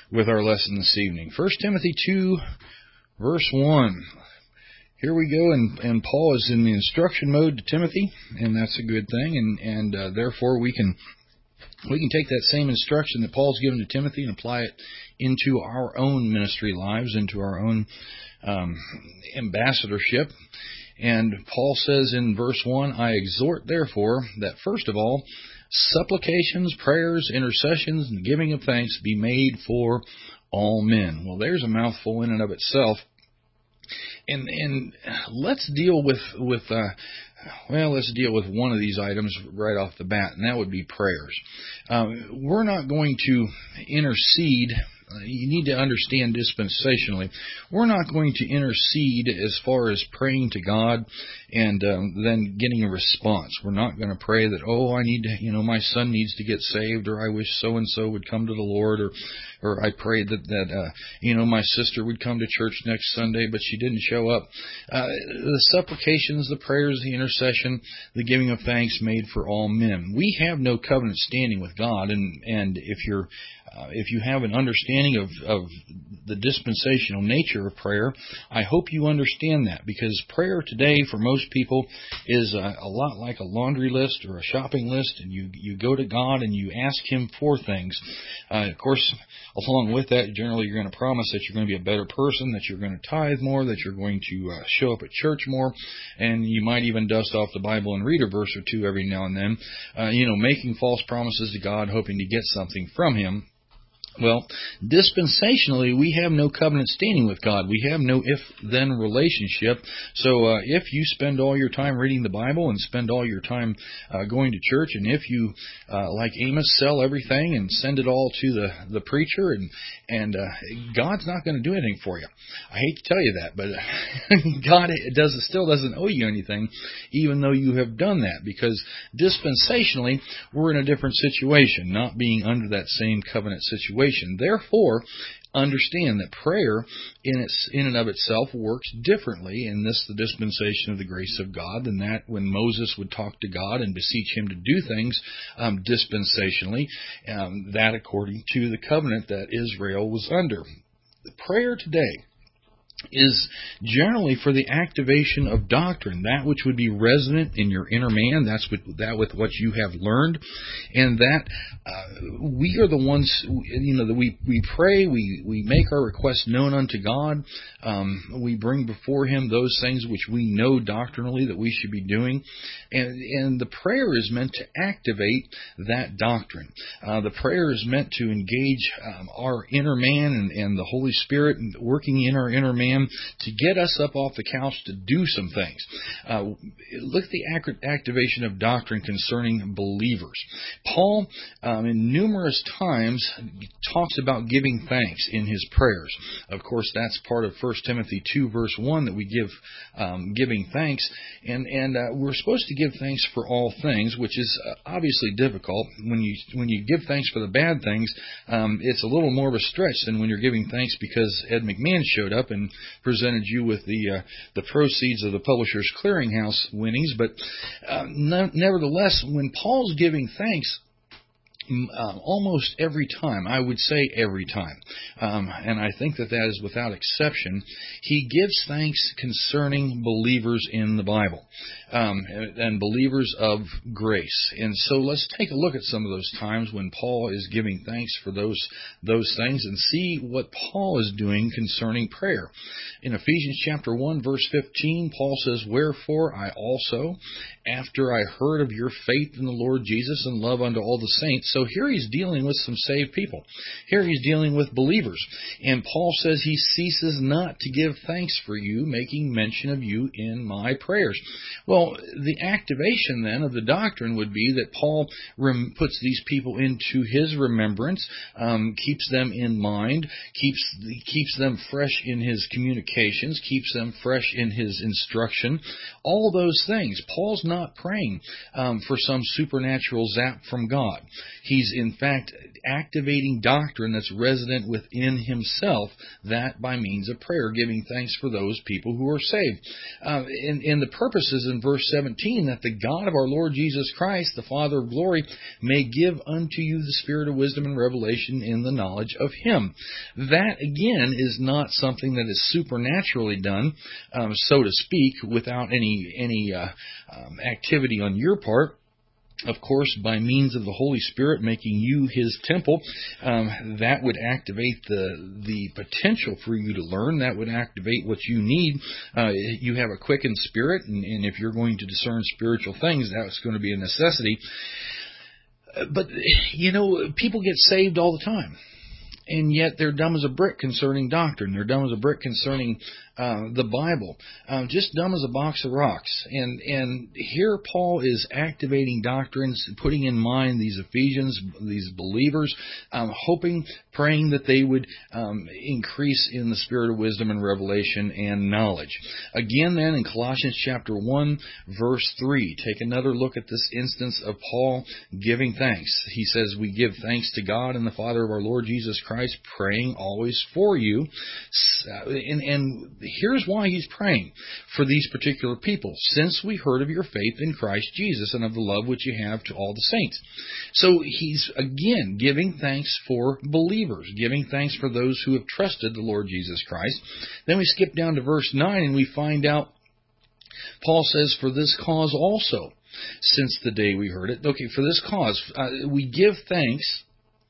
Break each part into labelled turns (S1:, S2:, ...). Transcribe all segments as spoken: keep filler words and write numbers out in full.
S1: with our lesson this evening. First Timothy two, verse one. Here we go, and, and Paul is in the instruction mode to Timothy, and that's a good thing, and, and uh, therefore we can we can take that same instruction that Paul's given to Timothy and apply it into our own ministry lives, into our own um, ambassadorship. And Paul says in verse one, I exhort, therefore, that first of all, supplications, prayers, intercessions, and giving of thanks be made for all men. Well, there's a mouthful in and of itself. And and let's deal with, with uh, well, let's deal with one of these items right off the bat, and that would be prayers. Um, we're not going to intercede. You need to understand dispensationally, we're not going to intercede as far as praying to God and um, then getting a response. We're not going to pray that, oh, I need to, you know, my son needs to get saved, or I wish so-and-so would come to the Lord, or or I prayed that, that uh, you know, my sister would come to church next Sunday, but she didn't show up. Uh, the supplications, the prayers, the intercession, the giving of thanks made for all men. We have no covenant standing with God, and, and if you're Uh, if you have an understanding of, of the dispensational nature of prayer, I hope you understand that, because prayer today for most people is a, a lot like a laundry list or a shopping list, and you, you go to God and you ask Him for things. Uh, of course, along with that, generally you're going to promise that you're going to be a better person, that you're going to tithe more, that you're going to uh, show up at church more, and you might even dust off the Bible and read a verse or two every now and then, uh, you know, making false promises to God, hoping to get something from Him. Well, dispensationally, we have no covenant standing with God. We have no if-then relationship. So uh, if you spend all your time reading the Bible and spend all your time uh, going to church, and if you, uh, like Amos, sell everything and send it all to the, the preacher, and, and uh, God's not going to do anything for you. I hate to tell you that, but God does, still doesn't owe you anything, even though you have done that, because dispensationally, we're in a different situation, not being under that same covenant situation. Therefore, understand that prayer in its in and of itself works differently in this the dispensation of the grace of God than that when Moses would talk to God and beseech Him to do things um, dispensationally, um, that according to the covenant that Israel was under. The prayer today is generally for the activation of doctrine, that which would be resonant in your inner man, that's with, that with what you have learned, and that uh, we are the ones, you know, that we, we pray, we, we make our requests known unto God, um, we bring before Him those things which we know doctrinally that we should be doing, and, and the prayer is meant to activate that doctrine. Uh, the prayer is meant to engage um, our inner man and, and the Holy Spirit working in our inner man to get us up off the couch to do some things. Uh, look at the ac- activation of doctrine concerning believers. Paul, um, in numerous times, talks about giving thanks in his prayers. Of course, that's part of First Timothy two, verse one, that we give um, giving thanks. And, and uh, we're supposed to give thanks for all things, which is uh, obviously difficult. When you when you give thanks for the bad things, um, it's a little more of a stretch than when you're giving thanks because Ed McMahon showed up and presented you with the uh, the proceeds of the Publishers Clearinghouse winnings. But uh, ne- nevertheless, when Paul's giving thanks, Uh, almost every time, I would say every time, um, and I think that that is without exception, he gives thanks concerning believers in the Bible, um, and, and believers of grace. And so let's take a look at some of those times when Paul is giving thanks for those those things and see what Paul is doing concerning prayer. In Ephesians chapter one, verse fifteen, Paul says, "Wherefore I also, after I heard of your faith in the Lord Jesus and love unto all the saints." So here he's dealing with some saved people. Here he's dealing with believers. And Paul says he ceases not to give thanks for you, making mention of you in my prayers. Well, the activation then of the doctrine would be that Paul rem- puts these people into his remembrance, um, keeps them in mind, keeps keeps them fresh in his communications, keeps them fresh in his instruction. All those things. Paul's not not praying um, for some supernatural zap from God. He's, in fact, activating doctrine that's resident within himself, that by means of prayer, giving thanks for those people who are saved. Uh, and, and the purpose is in verse seventeen, that the God of our Lord Jesus Christ, the Father of glory, may give unto you the spirit of wisdom and revelation in the knowledge of Him. That, again, is not something that is supernaturally done, um, so to speak, without any, any uh, um, activity on your part. Of course, by means of the Holy Spirit making you His temple, um, that would activate the the potential for you to learn. That would activate what you need. Uh, you have a quickened spirit, and, and if you're going to discern spiritual things, that's going to be a necessity. But, you know, people get saved all the time. And yet they're dumb as a brick concerning doctrine. They're dumb as a brick concerning uh, the Bible. Um, just dumb as a box of rocks. And and here Paul is activating doctrines, putting in mind these Ephesians, these believers, um, hoping, praying that they would um, increase in the spirit of wisdom and revelation and knowledge. Again then in Colossians chapter one, verse three, take another look at this instance of Paul giving thanks. He says, we give thanks to God and the Father of our Lord Jesus Christ, praying always for you. And, and here's why he's praying for these particular people. Since we heard of your faith in Christ Jesus and of the love which you have to all the saints. So he's, again, giving thanks for believers, giving thanks for those who have trusted the Lord Jesus Christ. Then we skip down to verse nine and we find out, Paul says, for this cause also, since the day we heard it. Okay, for this cause, uh, we give thanks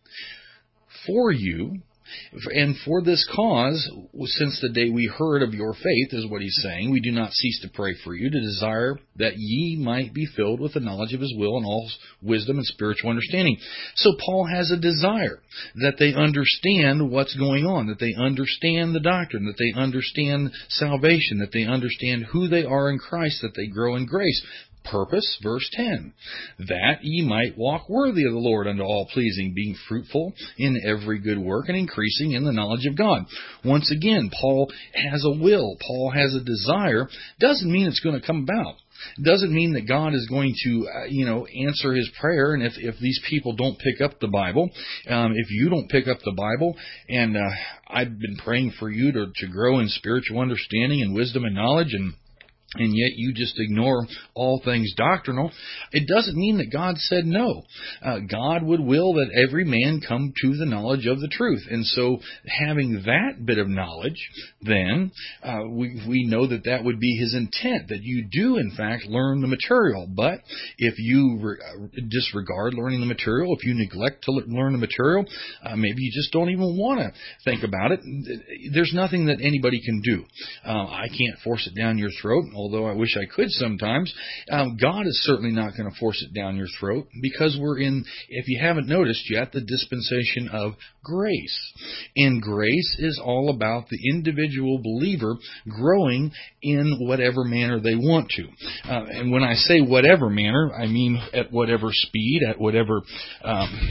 S1: for you, and for this cause, since the day we heard of your faith, is what he's saying, we do not cease to pray for you, to desire that ye might be filled with the knowledge of His will and all wisdom and spiritual understanding. So Paul has a desire that they understand what's going on, that they understand the doctrine, that they understand salvation, that they understand who they are in Christ, that they grow in grace. Purpose, verse ten, that ye might walk worthy of the Lord unto all pleasing, being fruitful in every good work and increasing in the knowledge of God. Once again, Paul has a will. Paul has a desire. Doesn't mean it's going to come about. Doesn't mean that God is going to, uh, you know, answer his prayer. And if, if these people don't pick up the Bible, um, if you don't pick up the Bible, and uh, I've been praying for you to, to grow in spiritual understanding and wisdom and knowledge, and and yet you just ignore all things doctrinal, it doesn't mean that God said no. Uh, God would will that every man come to the knowledge of the truth. And so having that bit of knowledge, then uh, we, we know that that would be His intent, that you do in fact learn the material. But if you re- disregard learning the material, if you neglect to learn the material, uh, maybe you just don't even want to think about it. There's nothing that anybody can do. Uh, I can't force it down your throat, although I wish I could sometimes. Um, God is certainly not going to force it down your throat, because we're in, if you haven't noticed yet, the dispensation of grace. And grace is all about the individual believer growing in whatever manner they want to. Uh, and when I say whatever manner, I mean at whatever speed, at whatever... Um,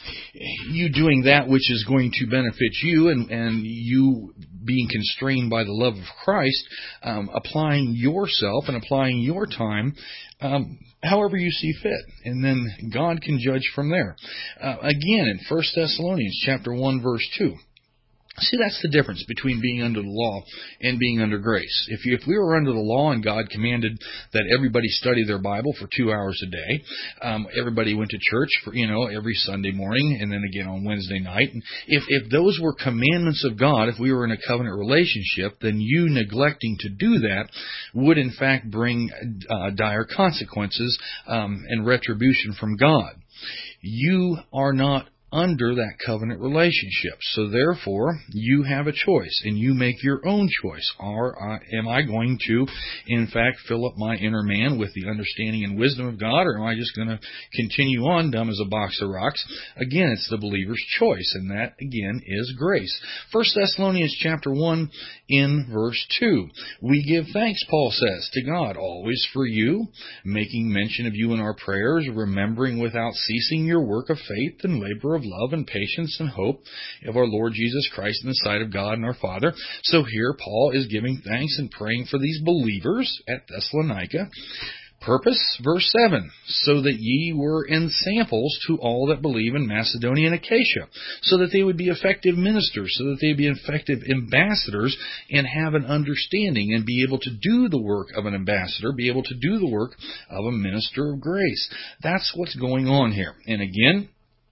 S1: you doing that which is going to benefit you, and, and you being constrained by the love of Christ, um, applying yourself and applying your time um, however you see fit. And then God can judge from there. Uh, again, in First Thessalonians chapter one, verse two. See, that's the difference between being under the law and being under grace. If you, if we were under the law and God commanded that everybody study their Bible for two hours a day, um, everybody went to church for, you know, every Sunday morning and then again on Wednesday night. And if, if those were commandments of God, if we were in a covenant relationship, then you neglecting to do that would in fact bring uh, dire consequences um, and retribution from God. You are not under that covenant relationship. So therefore, you have a choice, and you make your own choice. Or uh, am I going to, in fact, fill up my inner man with the understanding and wisdom of God, or am I just going to continue on dumb as a box of rocks? Again, it's the believer's choice, and that, again, is grace. First Thessalonians chapter one, in verse two. We give thanks, Paul says, to God always for you, making mention of you in our prayers, remembering without ceasing your work of faith and labor of love and patience and hope of our Lord Jesus Christ in the sight of God and our Father. So here Paul is giving thanks and praying for these believers at Thessalonica, Purpose, verse seven, so that ye were ensamples to all that believe in Macedonia and Achaia, so that they would be effective ministers, so that they would be effective ambassadors and have an understanding and be able to do the work of an ambassador, be able to do the work of a minister of grace. That's what's going on here. And again,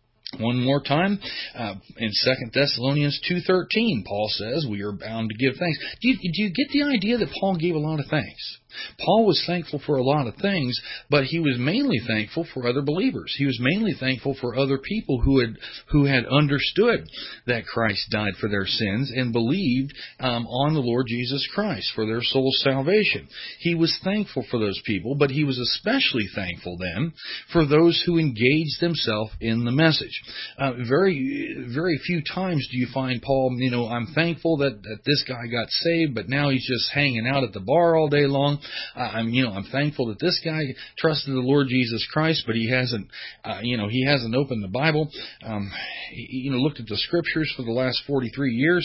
S1: one more time, uh, in Second Thessalonians two thirteen, Paul says we are bound to give thanks. Do you, do you get the idea that Paul gave a lot of thanks? Paul was thankful for a lot of things, but he was mainly thankful for other believers. He was mainly thankful for other people who had who had understood that Christ died for their sins and believed um, on the Lord Jesus Christ for their soul's salvation. He was thankful for those people, but he was especially thankful then for those who engaged themselves in the message. Uh, very, very few times do you find Paul, you know, I'm thankful that, that this guy got saved, but now he's just hanging out at the bar all day long. Uh, I'm, you know, I'm thankful that this guy trusted the Lord Jesus Christ, but he hasn't, uh, you know, he hasn't opened the Bible, um, he, you know, looked at the Scriptures for the last forty-three years.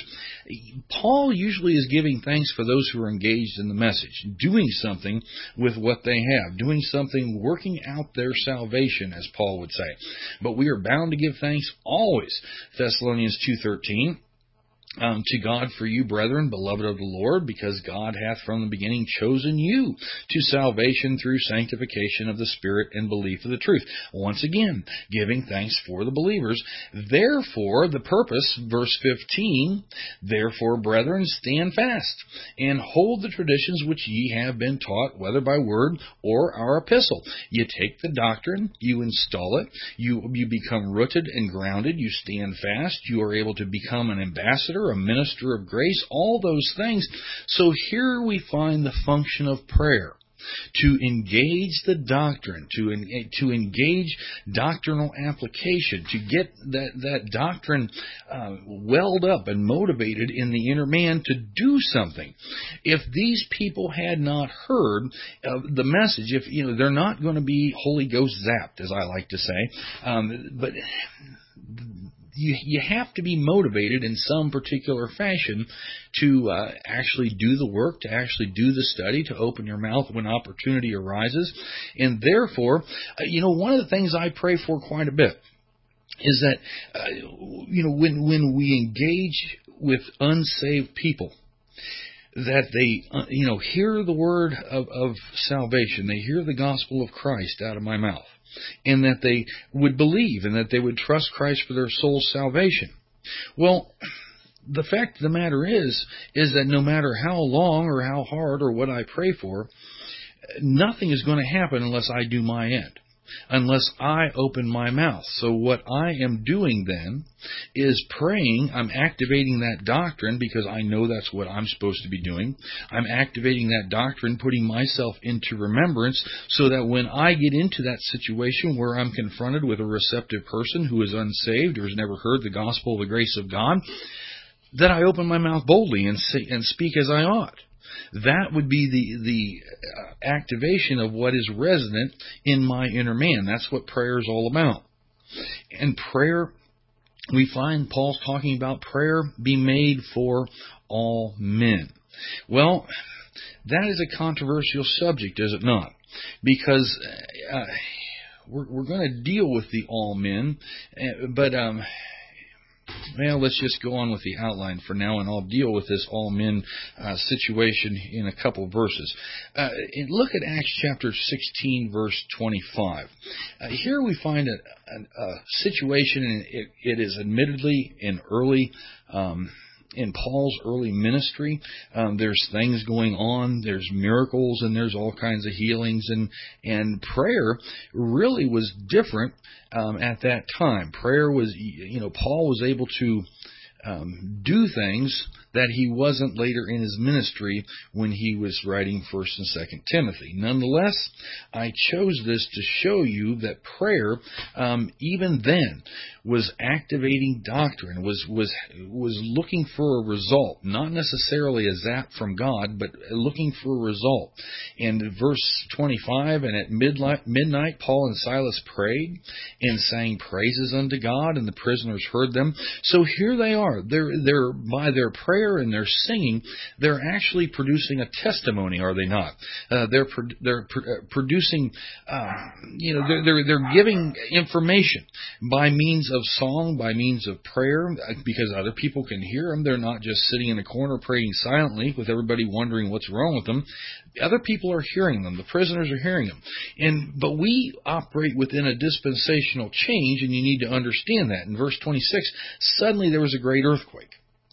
S1: Paul usually is giving thanks for those who are engaged in the message, doing something with what they have, doing something, working out their salvation, as Paul would say. But we are bound to give thanks always. Thessalonians two thirteen. Um, to God for you, brethren, beloved of the Lord, because God hath from the beginning chosen you to salvation through sanctification of the Spirit and belief of the truth. Once again, giving thanks for the believers. Therefore, the purpose, verse fifteen, therefore, brethren, stand fast, and hold the traditions which ye have been taught, whether by word or our epistle. You take the doctrine, you install it, you, you become rooted and grounded, you stand fast, you are able to become an ambassador, a minister of grace, all those things. So here we find the function of prayer, to engage the doctrine, to to engage doctrinal application, to get that, that doctrine uh, welled up and motivated in the inner man to do something. If these people had not heard uh, the message, if you know, they're not going to be Holy Ghost zapped, as I like to say, um, but You, you have to be motivated in some particular fashion to uh, actually do the work, to actually do the study, to open your mouth when opportunity arises. And therefore, uh, you know, one of the things I pray for quite a bit is that, uh, you know, when, when we engage with unsaved people, that they, uh, you know, hear the word of, of salvation, they hear the gospel of Christ out of my mouth, and that they would believe and that they would trust Christ for their soul's salvation. Well, the fact of the matter is, is that no matter how long or how hard or what I pray for, nothing is going to happen unless I do my end, unless I open my mouth. So what I am doing then is praying. I'm activating that doctrine because I know that's what I'm supposed to be doing. I'm activating that doctrine, putting myself into remembrance so that when I get into that situation where I'm confronted with a receptive person who is unsaved or has never heard the gospel of the grace of God, that I open my mouth boldly and say, and speak as I ought. That would be the the activation of what is resident in my inner man. That's what prayer is all about. And prayer, we find Paul's talking about prayer be made for all men. Well, that is a controversial subject, is it not? Because uh, we're, we're going to deal with the all men, but um, well, let's just go on with the outline for now, and I'll deal with this all men uh, situation in a couple verses. Uh, and look at Acts chapter sixteen, verse twenty-five. Uh, here we find a, a, a situation, and it, it is admittedly in early um in Paul's early ministry. Um, there's things going on, there's miracles, and there's all kinds of healings, and and prayer really was different um, at that time. Prayer was, you know, Paul was able to um, do things that he wasn't later in his ministry when he was writing First and Second Timothy. Nonetheless, I chose this to show you that prayer, um, even then, was activating doctrine, was was was looking for a result, not necessarily a zap from God, but looking for a result. And in verse twenty-five, and at midnight, midnight Paul and Silas prayed and sang praises unto God, and the prisoners heard them. So here they are. are. They're, they're, by their prayer and their singing, they're actually producing a testimony, are they not? Uh, they're, pro- they're pro- producing, uh, you know, they're, they're, they're giving information by means of song, by means of prayer, because other people can hear them. They're not just sitting in a corner praying silently with everybody wondering what's wrong with them. Other people are hearing them. The prisoners are hearing them. And but we operate within a dispensational change, and you need to understand that. In verse twenty-six, suddenly there was a great earthquake,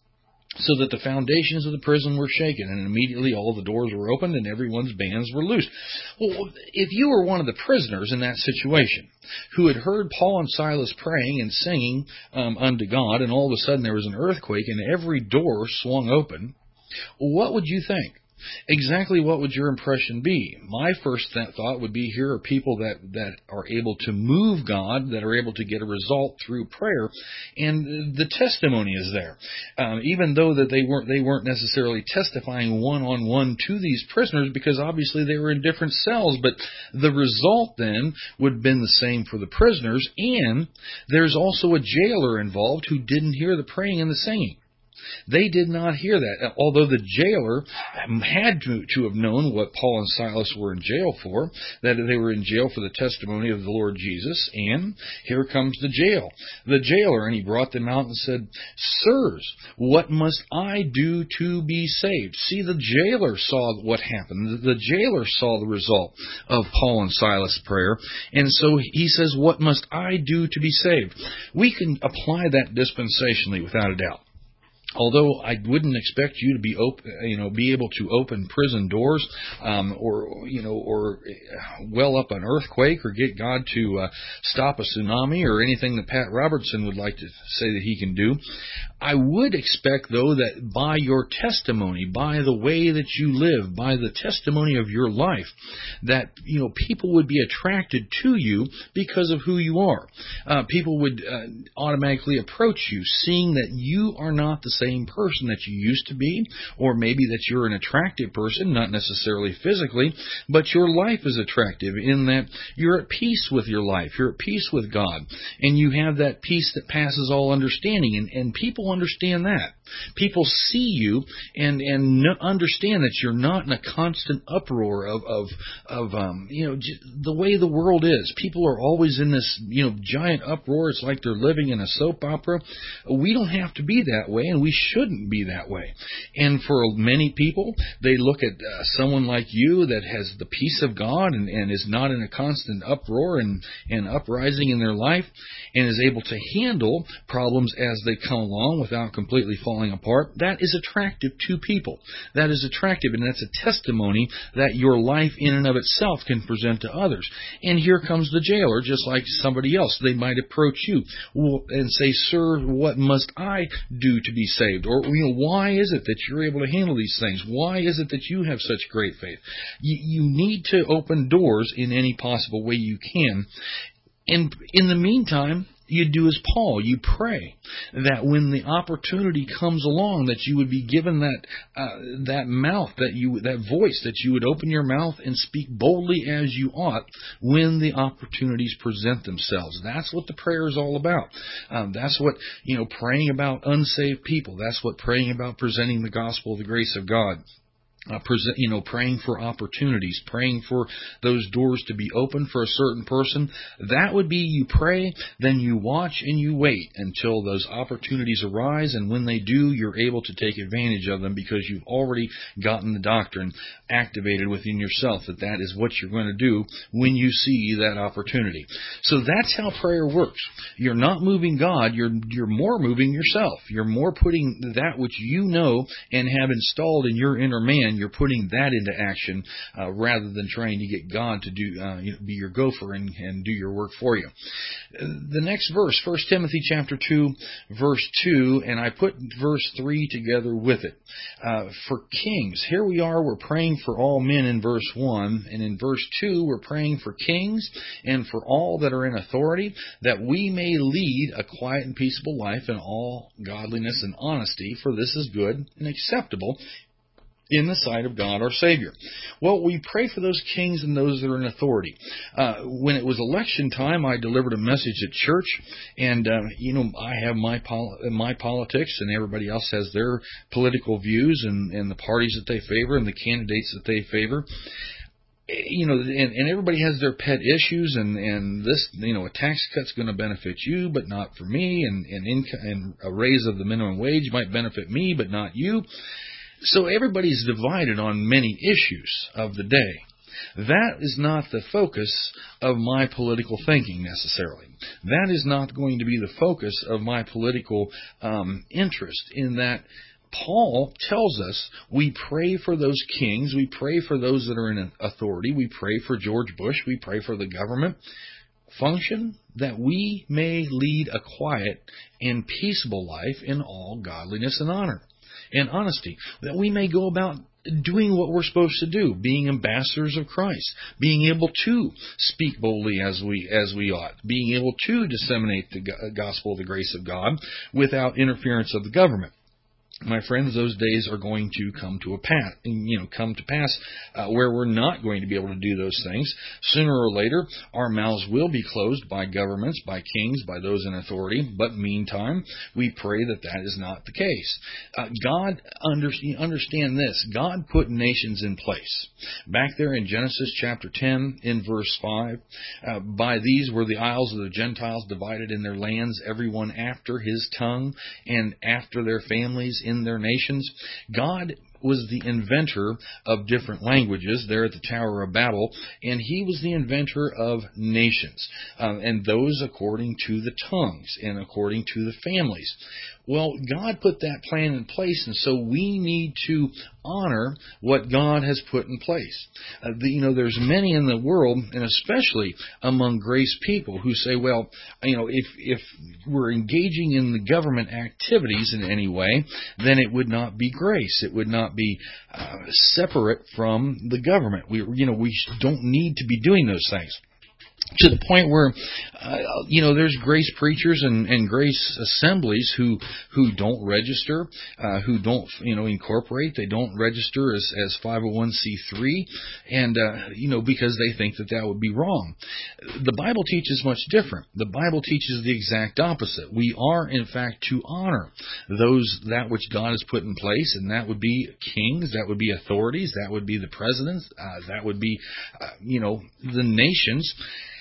S1: so that the foundations of the prison were shaken, and immediately all the doors were opened, and everyone's bands were loosed. Well, if you were one of the prisoners in that situation, who had heard Paul and Silas praying and singing um, unto God, and all of a sudden there was an earthquake, and every door swung open, what would you think? Exactly what would your impression be? My first th- thought would be, here are people that, that are able to move God, that are able to get a result through prayer, and the testimony is there. Um, even though that they weren't they weren't necessarily testifying one on one to these prisoners, because obviously they were in different cells, but the result then would have been the same for the prisoners. And there's also a jailer involved who didn't hear the praying and the singing. They did not hear that, although the jailer had to, to have known what Paul and Silas were in jail for, that they were in jail for the testimony of the Lord Jesus. And here comes the jail, the jailer, and he brought them out and said, "Sirs, what must I do to be saved?" See, the jailer saw what happened. The, the jailer saw the result of Paul and Silas' prayer, and so he says, "What must I do to be saved?" We can apply that dispensationally without a doubt. Although I wouldn't expect you to be open, you know, be able to open prison doors, um, or you know, or well up an earthquake, or get God to uh, stop a tsunami, or anything that Pat Robertson would like to say that he can do. I would expect, though, that by your testimony, by the way that you live, by the testimony of your life, that you know people would be attracted to you because of who you are. Uh, people would uh, automatically approach you, seeing that you are not the same person that you used to be, or maybe that you're an attractive person, not necessarily physically, but your life is attractive in that you're at peace with your life, you're at peace with God, and you have that peace that passes all understanding, and, and people understand that. People see you and and understand that you're not in a constant uproar of of of um you know j- the way the world is. People are always in this you know giant uproar. It's like they're living in a soap opera. We don't have to be that way, and we shouldn't be that way. And for many people, they look at uh, someone like you that has the peace of God and, and is not in a constant uproar and and uprising in their life, and is able to handle problems as they come along without completely falling apart. That is attractive to people. That is attractive, and that's a testimony that your life in and of itself can present to others. And here comes the jailer, just like somebody else. They might approach you and say, "Sir, what must I do to be saved?" Or, you know, why is it that you're able to handle these things? Why is it that you have such great faith? You, you need to open doors in any possible way you can. And in the meantime, you do as Paul. You pray that when the opportunity comes along, that you would be given that uh, that mouth, that you that voice, that you would open your mouth and speak boldly as you ought when the opportunities present themselves. That's what the prayer is all about. Um, that's what you know, praying about unsaved people. That's what praying about presenting the gospel of the grace of God. Uh, present, you know, praying for opportunities, praying for those doors to be open for a certain person. That would be, you pray, then you watch and you wait until those opportunities arise, and when they do, you're able to take advantage of them because you've already gotten the doctrine activated within yourself that that is what you're going to do when you see that opportunity. So that's how prayer works. You're not moving God, you're you're more moving yourself. You're more putting that which you know and have installed in your inner man, you're putting that into action uh, rather than trying to get God to do uh, you know, be your gopher and, and do your work for you. Uh, the next verse, First Timothy chapter two, verse two, and I put verse three together with it. Uh, for kings, here we are, we're praying for all men in verse one, and in verse two we're praying for kings and for all that are in authority, that we may lead a quiet and peaceable life in all godliness and honesty, for this is good and acceptable in the sight of God our Savior. Well, we pray for those kings and those that are in authority. Uh, when it was election time, I delivered a message at church, and uh, you know, I have my pol- my politics, and everybody else has their political views and, and the parties that they favor and the candidates that they favor. You know, and, and everybody has their pet issues, and, and this, you know, a tax cut's going to benefit you, but not for me, and and, inco- and a raise of the minimum wage might benefit me, but not you. So everybody's divided on many issues of the day. That is not the focus of my political thinking necessarily. That is not going to be the focus of my political um, interest, in that Paul tells us we pray for those kings, we pray for those that are in authority, we pray for George Bush, we pray for the government function, that we may lead a quiet and peaceable life in all godliness and honor and honesty, that we may go about doing what we're supposed to do, being ambassadors of Christ, being able to speak boldly as we as we ought, being able to disseminate the gospel of the grace of God without interference of the government. My friends, those days are going to come to a pass, you know, come to pass uh, where we're not going to be able to do those things. Sooner or later, our mouths will be closed by governments, by kings, by those in authority. But meantime, we pray that that is not the case. Uh, God, under, understand this, God put nations in place. Back there in Genesis chapter ten, in verse five, uh, by these were the isles of the Gentiles divided in their lands, everyone after his tongue and after their families in their nations. God was the inventor of different languages there at the Tower of Babel, and he was the inventor of nations, um, and those according to the tongues and according to the families. Well, God put that plan in place, and so we need to honor what God has put in place. Uh, the, you know, there's many in the world, and especially among grace people, who say, well, you know, if if we're engaging in the government activities in any way, then it would not be grace. It would not be uh, separate from the government. We, you know, we don't need to be doing those things. To the point where, uh, you know, there's grace preachers and, and grace assemblies who who don't register, uh, who don't, you know, incorporate. They don't register as, as five oh one c three, and, uh, you know, because they think that that would be wrong. The Bible teaches much different. The Bible teaches the exact opposite. We are, in fact, to honor those, that which God has put in place, and that would be kings, that would be authorities, that would be the presidents, uh, that would be, uh, you know, the nations.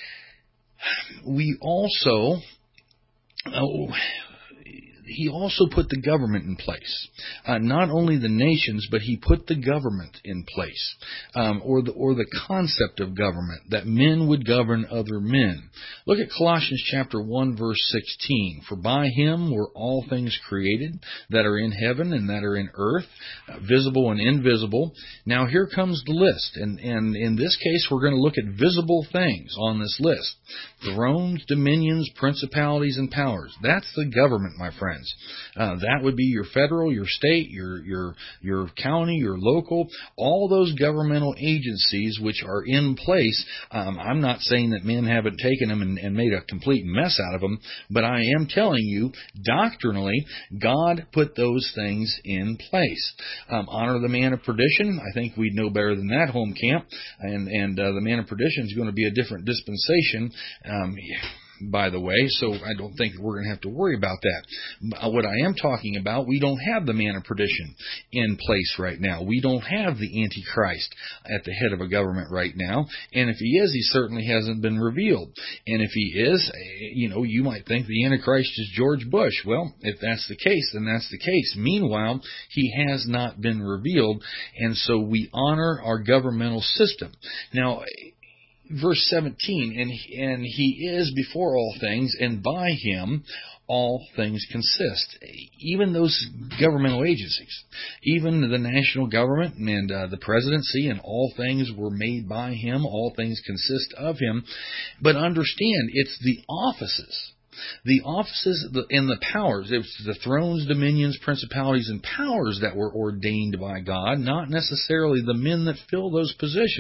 S1: We also, oh, he also put the government in place. Uh, not only the nations, but he put the government in place, um, or the or the concept of government, that men would govern other men. Look at Colossians chapter one, verse sixteen. For by him were all things created that are in heaven and that are in earth, uh, visible and invisible. Now here comes the list, and, and in this case we're going to look at visible things on this list. Thrones, dominions, principalities, and powers. That's the government, my friends. Uh, that would be your federal, your state, your your your county, your local, all those governmental agencies which are in place. Um, I'm not saying that men haven't taken them and, and made a complete mess out of them, but I am telling you, doctrinally, God put those things in place. Um, honor the man of perdition. I think we'd know better than that, home camp. And, and uh, the man of perdition is going to be a different dispensation. Um, by the way, so I don't think we're going to have to worry about that. What I am talking about, we don't have the man of perdition in place right now. We don't have the Antichrist at the head of a government right now, and if he is, he certainly hasn't been revealed. And if he is, you know, you might think the Antichrist is George Bush. Well, if that's the case, then that's the case. Meanwhile, he has not been revealed, and so we honor our governmental system. Now, verse seventeen, and and he is before all things, and by him all things consist. Even those governmental agencies, even the national government and uh, the presidency, and all things were made by him, all things consist of him. But understand, it's the offices. The offices and the powers, it's the thrones, dominions, principalities, and powers that were ordained by God, not necessarily the men that fill those positions.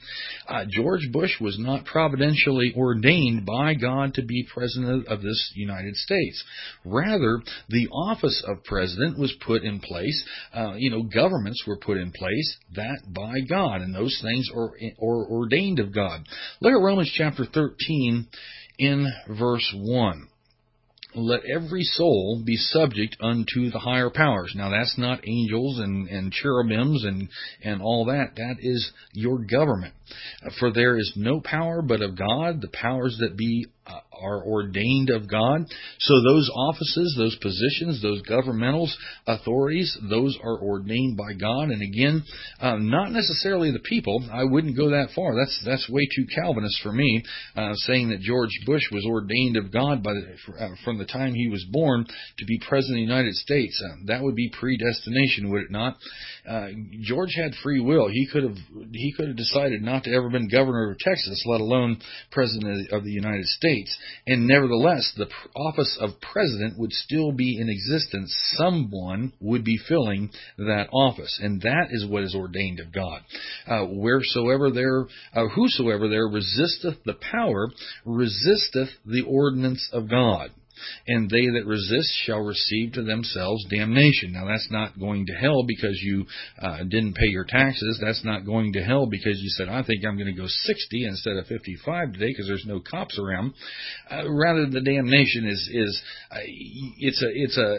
S1: Uh, George Bush was not providentially ordained by God to be president of this United States. Rather, the office of president was put in place. Uh, you know, governments were put in place that by God, and those things are, are ordained of God. Look at Romans chapter thirteen in verse one. Let every soul be subject unto the higher powers. Now, that's not angels and, and cherubims and, and all that. That is your government. For there is no power but of God. The powers that be uh, are ordained of God. So those offices, those positions, those governmental authorities, those are ordained by God. And again, uh, not necessarily the people. I wouldn't go that far. That's that's way too Calvinist for me, uh, saying that George Bush was ordained of God by the, uh, from the time he was born to be president of the United States. Uh, that would be predestination, would it not? Uh, George had free will. He could have he could have decided not to ever been governor of Texas, let alone president of the United States. And nevertheless, the office of president would still be in existence. Someone would be filling that office, and that is what is ordained of God. Uh, wheresoever there, uh, whosoever there resisteth the power, resisteth the ordinance of God. And they that resist shall receive to themselves damnation. Now, that's not going to hell because you uh, didn't pay your taxes. That's not going to hell because you said, I think I'm going to go sixty instead of fifty-five today because there's no cops around. Uh, rather, the damnation is, is uh, it's a, it's a,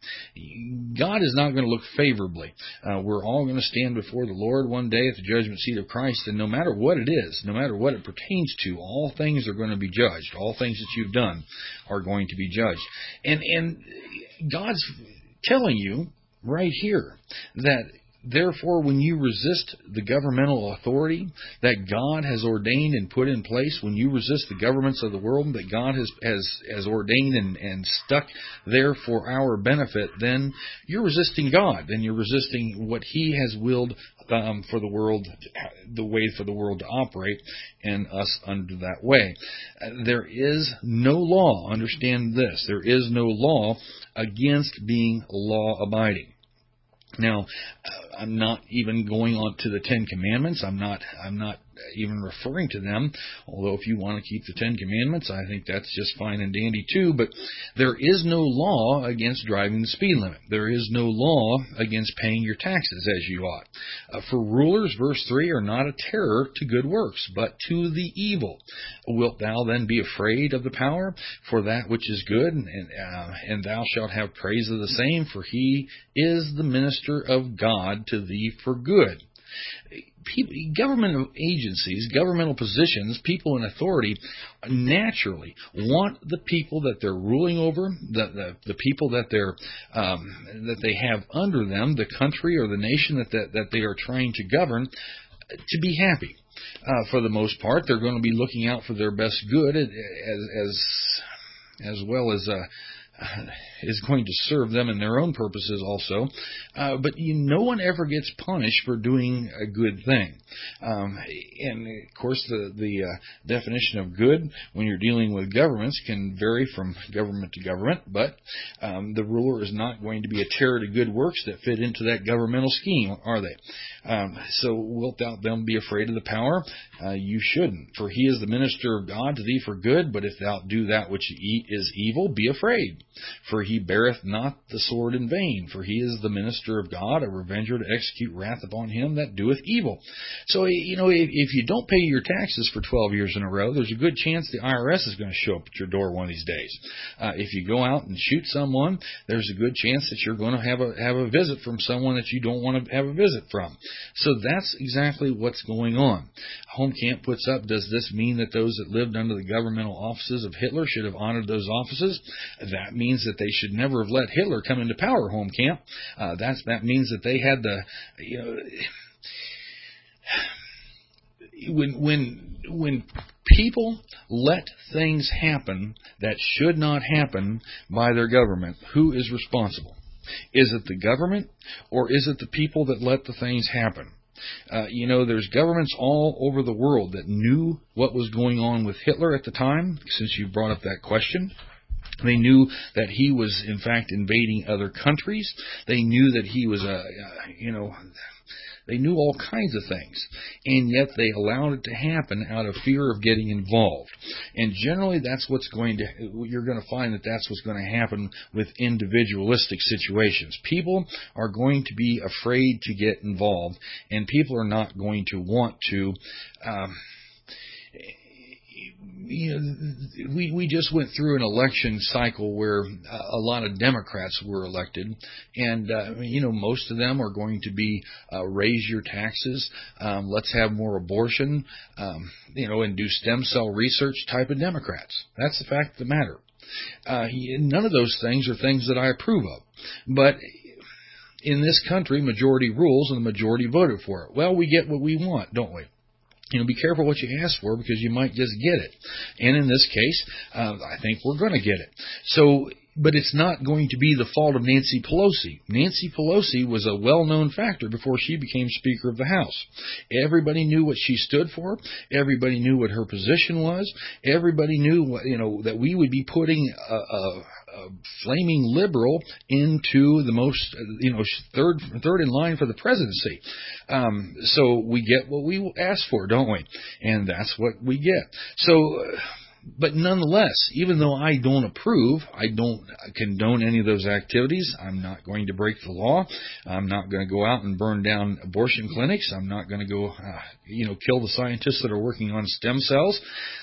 S1: God is not going to look favorably. Uh, we're all going to stand before the Lord one day at the judgment seat of Christ, and no matter what it is, no matter what it pertains to, all things are going to be judged. All things that you've done are going to be judged. And, and God's telling you right here that therefore, when you resist the governmental authority that God has ordained and put in place, when you resist the governments of the world that God has has, has ordained and, and stuck there for our benefit, then you're resisting God. Then you're resisting what He has willed um, for the world, the way for the world to operate, and us under that way. Uh, there is no law. Understand this: there is no law against being law-abiding. Now, I'm not even going on to the Ten Commandments. I'm not. I'm not even referring to them. Although, if you want to keep the Ten Commandments, I think that's just fine and dandy too. But there is no law against driving the speed limit. There is no law against paying your taxes as you ought. Uh, for rulers, verse three, are not a terror to good works, but to the evil. Wilt thou then be afraid of the power for that which is good, and uh, and thou shalt have praise of the same? For he is the minister of God to thee for good. People, government agencies, governmental positions, people in authority naturally want the people that they're ruling over, the the, the people that they're um, that they have under them, the country or the nation that that, that they are trying to govern, to be happy. Uh, for the most part, they're going to be looking out for their best good as as as well as. Uh, is going to serve them in their own purposes also. Uh, but you, no one ever gets punished for doing a good thing. Um, and, of course, the, the uh, definition of good when you're dealing with governments can vary from government to government, but um, the ruler is not going to be a terror to good works that fit into that governmental scheme, are they? Um, so wilt thou then be afraid of the power? Uh, you shouldn't. For he is the minister of God to thee for good, but if thou do that which is evil, be afraid. For he beareth not the sword in vain, for he is the minister of God, a revenger to execute wrath upon him that doeth evil. So, you know, if, if you don't pay your taxes for twelve years in a row, there's a good chance the I R S is going to show up at your door one of these days. Uh, if you go out and shoot someone, there's a good chance that you're going to have a have a visit from someone that you don't want to have a visit from. So that's exactly what's going on. Homecamp puts up, does this mean that those that lived under the governmental offices of Hitler should have honored those offices? That means that they should never have let Hitler come into power, Homecamp. Uh, that's, that means that they had the, you know, when, when, when people let things happen that should not happen by their government, who is responsible? Is it the government, or is it the people that let the things happen? Uh, you know, there's governments all over the world that knew what was going on with Hitler at the time, since you brought up that question. They knew that he was, in fact, invading other countries. They knew that he was a, uh, you know, they knew all kinds of things. And yet they allowed it to happen out of fear of getting involved. And generally that's what's going to, you're going to find that that's what's going to happen with individualistic situations. People are going to be afraid to get involved, and people are not going to want to, um, You know, we we just went through an election cycle where a lot of Democrats were elected, and uh, you know, most of them are going to be uh, raise your taxes, um, let's have more abortion, um, you know, and do stem cell research type of Democrats. That's the fact of the matter. Uh, none of those things are things that I approve of, but in this country, majority rules, and the majority voted for it. Well, we get what we want, don't we? You know, be careful what you ask for, because you might just get it. And in this case, uh, I think we're going to get it. So, but it's not going to be the fault of Nancy Pelosi. Nancy Pelosi was a well-known factor before she became Speaker of the House. Everybody knew what she stood for. Everybody knew what her position was. Everybody knew, what, you know, that we would be putting a, a, a flaming liberal into the most, you know, third third in line for the presidency. Um, so we get what we ask for, don't we? And that's what we get. So, but nonetheless, even though I don't approve, I don't condone any of those activities. I'm not going to break the law. I'm not going to go out and burn down abortion clinics. I'm not going to go, uh, you know, kill the scientists that are working on stem cells.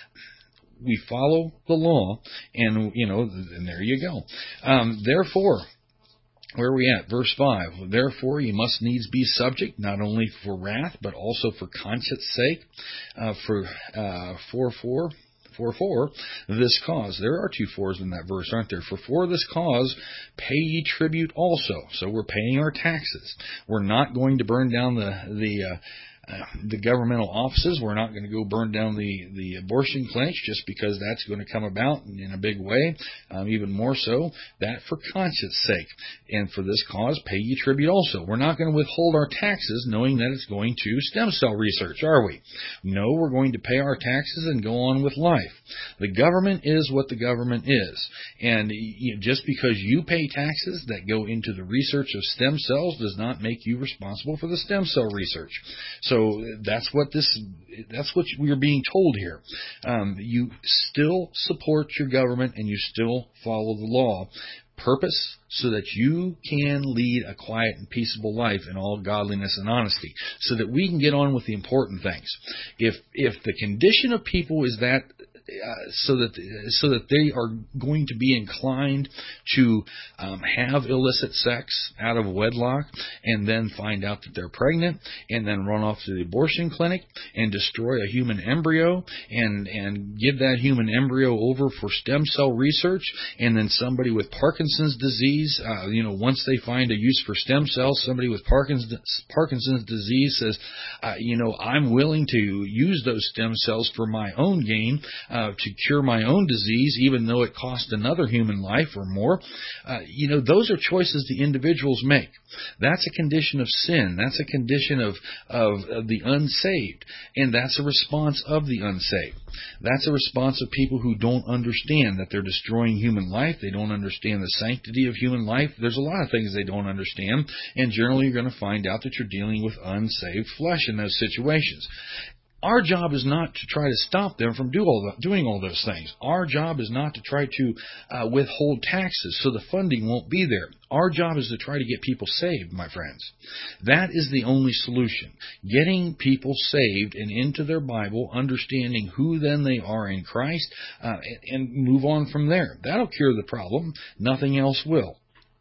S1: We follow the law, and, you know, and there you go. Um, therefore, where are we at? Verse five. Therefore, you must needs be subject, not only for wrath, but also for conscience sake, uh, for, uh, for, for, for, for this cause. There are two fours in that verse, aren't there? For, for this cause, pay ye tribute also. So we're paying our taxes. We're not going to burn down the, the, uh, Uh, the governmental offices. We're not going to go burn down the, the abortion clinics just because that's going to come about in, in a big way. Um, even more so, that for conscience sake. And for this cause, pay ye tribute also. We're not going to withhold our taxes knowing that it's going to stem cell research, are we? No, we're going to pay our taxes and go on with life. The government is what the government is. And you know, just because you pay taxes that go into the research of stem cells does not make you responsible for the stem cell research. So So that's what this, that's what we are being told here. Um, you still support your government and you still follow the law. Purpose so that you can lead a quiet and peaceable life in all godliness and honesty, so that we can get on with the important things. If if the condition of people is that Uh, so that so that they are going to be inclined to um, have illicit sex out of wedlock, and then find out that they're pregnant, and then run off to the abortion clinic and destroy a human embryo, and and give that human embryo over for stem cell research, and then somebody with Parkinson's disease, uh, you know, once they find a use for stem cells, somebody with Parkinson's Parkinson's disease says, uh, you know, I'm willing to use those stem cells for my own gain. Uh, to cure my own disease, even though it cost another human life or more. Uh, you know, those are choices the individuals make. That's a condition of sin. That's a condition of, of, of the unsaved. And that's a response of the unsaved. That's a response of people who don't understand that they're destroying human life. They don't understand the sanctity of human life. There's a lot of things they don't understand. And generally you're going to find out that you're dealing with unsaved flesh in those situations. Our job is not to try to stop them from do all the, doing all those things. Our job is not to try to uh, withhold taxes so the funding won't be there. Our job is to try to get people saved, my friends. That is the only solution. Getting people saved and into their Bible, understanding who then they are in Christ, uh, and move on from there. That'll cure the problem. Nothing else will.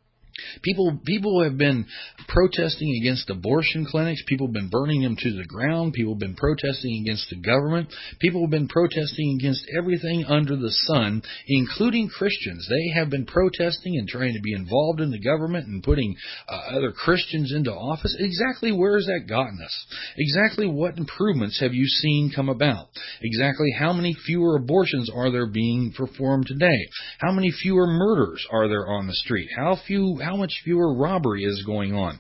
S1: People people have been protesting against abortion clinics. People have been burning them to the ground. People have been protesting against the government. People have been protesting against everything under the sun, including Christians. They have been protesting and trying to be involved in the government and putting uh, other Christians into office. Exactly where has that gotten us? Exactly what improvements have you seen come about? Exactly how many fewer abortions are there being performed today? How many fewer murders are there on the street? How few How much fewer robbery is going on?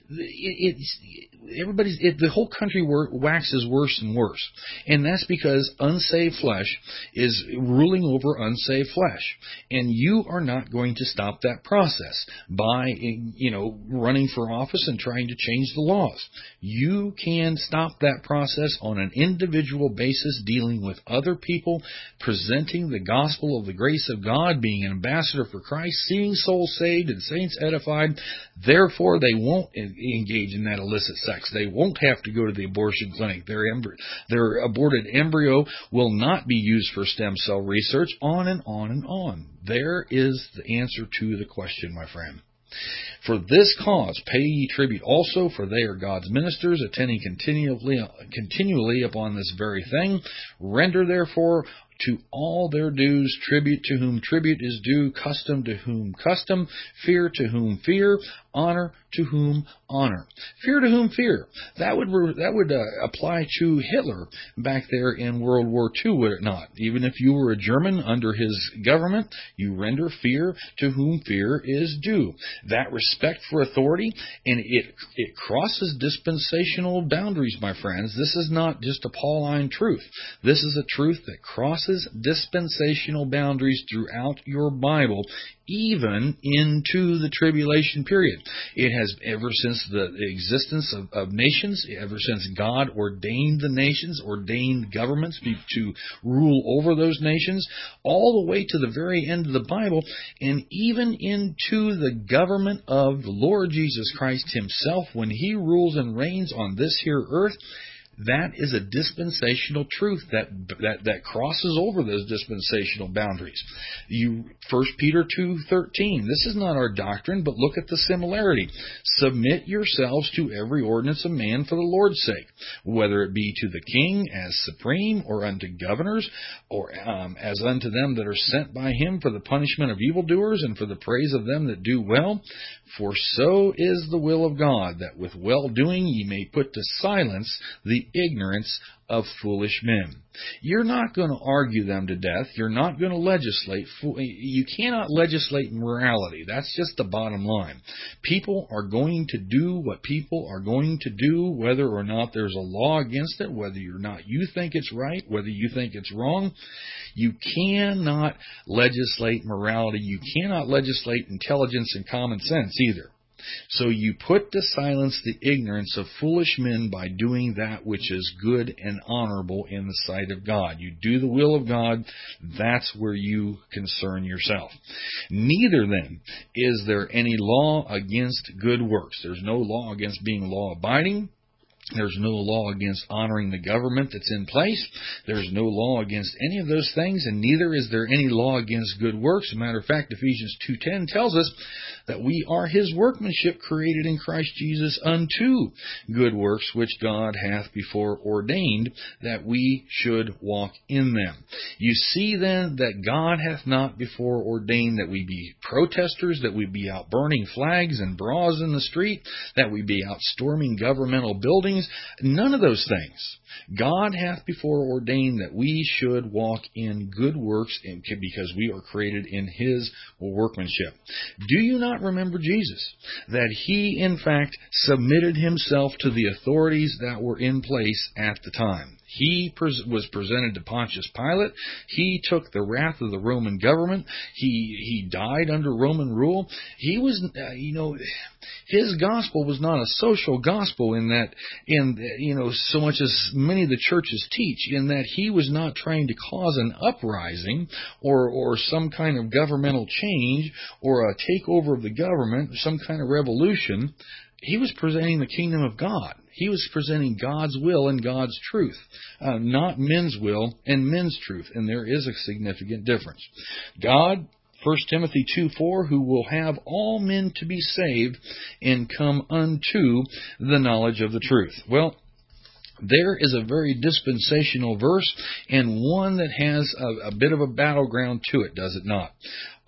S1: it, it's everybody's it, the whole country waxes worse and worse, and that's because unsaved flesh is ruling over unsaved flesh, and you are not going to stop that process by you know running for office and trying to change the laws. You can stop that process on an individual basis, dealing with other people, presenting the gospel of the grace of God, being an ambassador for Christ, seeing souls saved and saints edified. Therefore, they won't engage in that illicit sex. They won't have to go to the abortion clinic. Their, embry- their aborted embryo will not be used for stem cell research, on and on and on. There is the answer to the question, my friend. For this cause pay ye tribute also, for they are God's ministers, attending continually, continually upon this very thing. Render therefore to all their dues, tribute to whom tribute is due, custom to whom custom, fear to whom fear, honor to whom honor. Fear to whom fear. That would that would uh, apply to Hitler back there in World War Two, would it not? Even if you were a German under his government, you render fear to whom fear is due. That respect for authority, and it it crosses dispensational boundaries, my friends. This is not just a Pauline truth. This is a truth that crosses dispensational boundaries throughout your Bible, even into the tribulation period. It has, ever since the existence of, of nations, ever since God ordained the nations, ordained governments to rule over those nations, all the way to the very end of the Bible, and even into the government of the Lord Jesus Christ himself, when he rules and reigns on this here earth. That is a dispensational truth that, that that crosses over those dispensational boundaries. You, First Peter two thirteen. This is not our doctrine, but look at the similarity. Submit yourselves to every ordinance of man for the Lord's sake, whether it be to the king as supreme, or unto governors, or um, as unto them that are sent by him for the punishment of evildoers and for the praise of them that do well. For so is the will of God, that with well-doing ye may put to silence the ignorance of foolish men. You're not going to argue them to death. You're not going to legislate. You cannot legislate morality. That's just the bottom line. People are going to do what people are going to do, whether or not there's a law against it, whether or not you think it's right, whether you think it's wrong. You cannot legislate morality. You cannot legislate intelligence and common sense either. So you put to silence the ignorance of foolish men by doing that which is good and honorable in the sight of God. You do the will of God. That's where you concern yourself. Neither then is there any law against good works. There's no law against being law-abiding. There's no law against honoring the government that's in place. There's no law against any of those things, and neither is there any law against good works. As a matter of fact, Ephesians two ten tells us that we are his workmanship, created in Christ Jesus unto good works, which God hath before ordained that we should walk in them. You see then that God hath not before ordained that we be protesters, that we be out burning flags and bras in the street, that we be out storming governmental buildings. None of those things. God hath before ordained that we should walk in good works because we are created in his workmanship. Do you not remember Jesus? That he, in fact, submitted himself to the authorities that were in place at the time. He pres- was presented to Pontius Pilate. He took the wrath of the Roman government. He he died under Roman rule. He was, uh, you know, his gospel was not a social gospel in that, in you know, so much as many of the churches teach, in that he was not trying to cause an uprising or or some kind of governmental change or a takeover of the government, some kind of revolution. He was presenting the kingdom of God. He was presenting God's will and God's truth, uh, not men's will and men's truth. And there is a significant difference. God, First Timothy two four, who will have all men to be saved and come unto the knowledge of the truth. Well, there is a very dispensational verse, and one that has a, a bit of a battleground to it, does it not?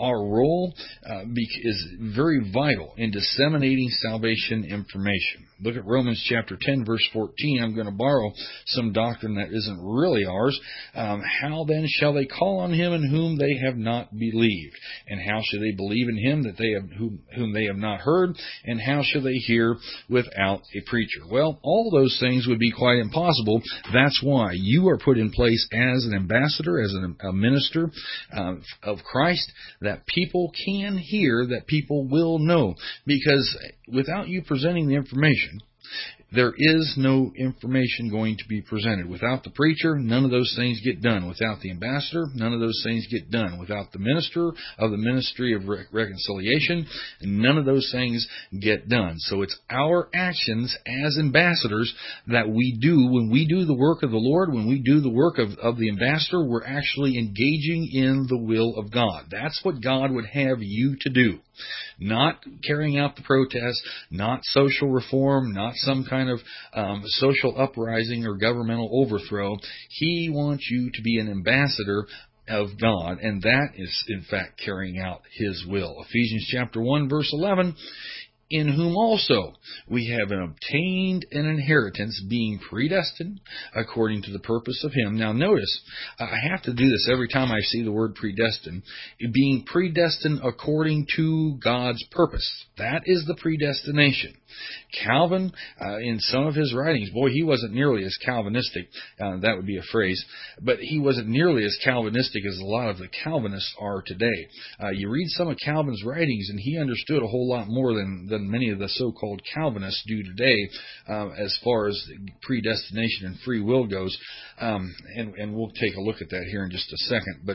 S1: our role uh, is very vital in disseminating salvation information. Look at Romans chapter ten, verse fourteen. I'm going to borrow some doctrine that isn't really ours. Um, how then shall they call on him in whom they have not believed? And how shall they believe in him that they have whom, whom they have not heard? And how shall they hear without a preacher? Well, all those things would be quite impossible. That's why you are put in place as an ambassador, as an, a minister uh, of Christ, that people can hear, that people will know. Because without you presenting the information, there is no information going to be presented. Without the preacher, none of those things get done. Without the ambassador, none of those things get done. Without the minister of the ministry of re- reconciliation, none of those things get done. So it's our actions as ambassadors that we do. When we do the work of the Lord, when we do the work of, of the ambassador, we're actually engaging in the will of God. That's what God would have you to do. Not carrying out the protest, not social reform, not some kind of um, social uprising or governmental overthrow. He wants you to be an ambassador of God, and that is, in fact, carrying out His will. Ephesians chapter one, verse eleven, in whom also we have obtained an inheritance, being predestined according to the purpose of Him. Now notice, I have to do this every time I see the word predestined. Being predestined according to God's purpose. That is the predestination. Calvin, uh, in some of his writings, boy, he wasn't nearly as Calvinistic, uh, that would be a phrase, but he wasn't nearly as Calvinistic as a lot of the Calvinists are today. Uh, you read some of Calvin's writings, and he understood a whole lot more than, than many of the so-called Calvinists do today, uh, as far as predestination and free will goes, um, and, and we'll take a look at that here in just a second, but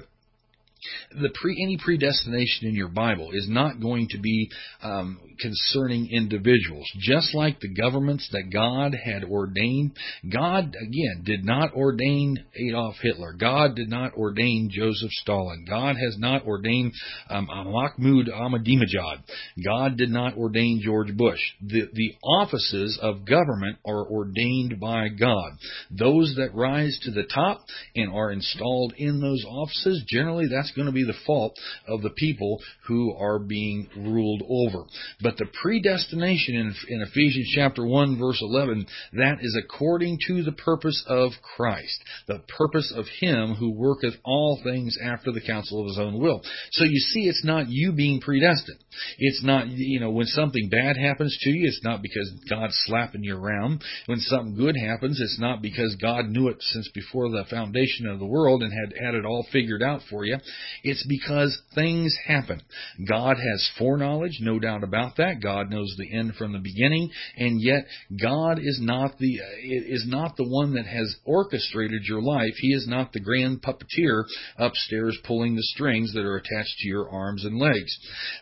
S1: The pre, any predestination in your Bible is not going to be um, concerning individuals. Just like the governments that God had ordained, God, again, did not ordain Adolf Hitler. God did not ordain Joseph Stalin. God has not ordained um, Mahmoud Ahmadinejad. God did not ordain George Bush. The, the offices of government are ordained by God. Those that rise to the top and are installed in those offices, generally that's going to be the fault of the people who are being ruled over. But the predestination in, in Ephesians chapter one, verse eleven, that is according to the purpose of Christ, the purpose of Him who worketh all things after the counsel of His own will. So you see, it's not you being predestined. It's not, you know, when something bad happens to you, it's not because God's slapping you around. When something good happens, it's not because God knew it since before the foundation of the world and had had it all figured out for you. It's because things happen. God has foreknowledge, no doubt about that. God knows the end from the beginning, and yet God is not the is not the one that has orchestrated your life. He is not the grand puppeteer upstairs pulling the strings that are attached to your arms and legs.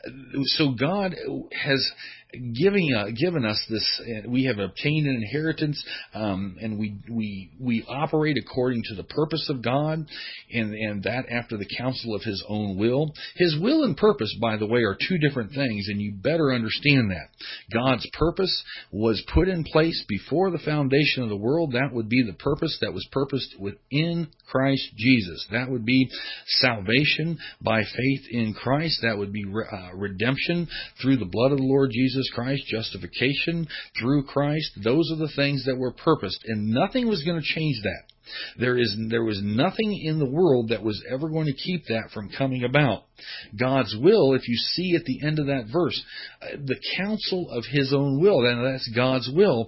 S1: So God has Giving uh, given us this, uh, we have obtained an inheritance, um, and we we we operate according to the purpose of God, and and that after the counsel of His own will. His will and purpose, by the way, are two different things, and you better understand that. God's purpose was put in place before the foundation of the world. That would be the purpose that was purposed within Christ Jesus. That would be salvation by faith in Christ. That would be re- uh, redemption through the blood of the Lord Jesus Christ, justification through Christ. Those are the things that were purposed, and nothing was going to change that. There is there was nothing in the world that was ever going to keep that from coming about. God's will, if you see at the end of that verse, uh, the counsel of His own will, and that's God's will.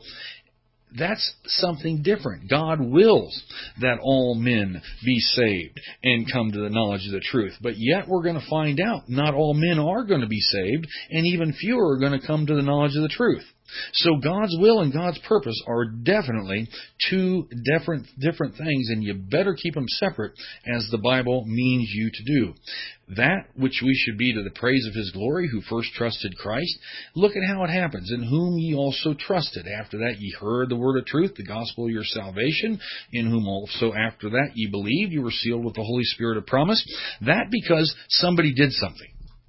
S1: That's something different. God wills that all men be saved and come to the knowledge of the truth. But yet we're going to find out not all men are going to be saved, and even fewer are going to come to the knowledge of the truth. So God's will and God's purpose are definitely two different different things, and you better keep them separate as the Bible means you to do. That which we should be to the praise of His glory, who first trusted Christ. Look at how it happens. In whom ye also trusted. After that ye heard the word of truth, the gospel of your salvation, in whom also after that ye believed, you were sealed with the Holy Spirit of promise. That because somebody did something.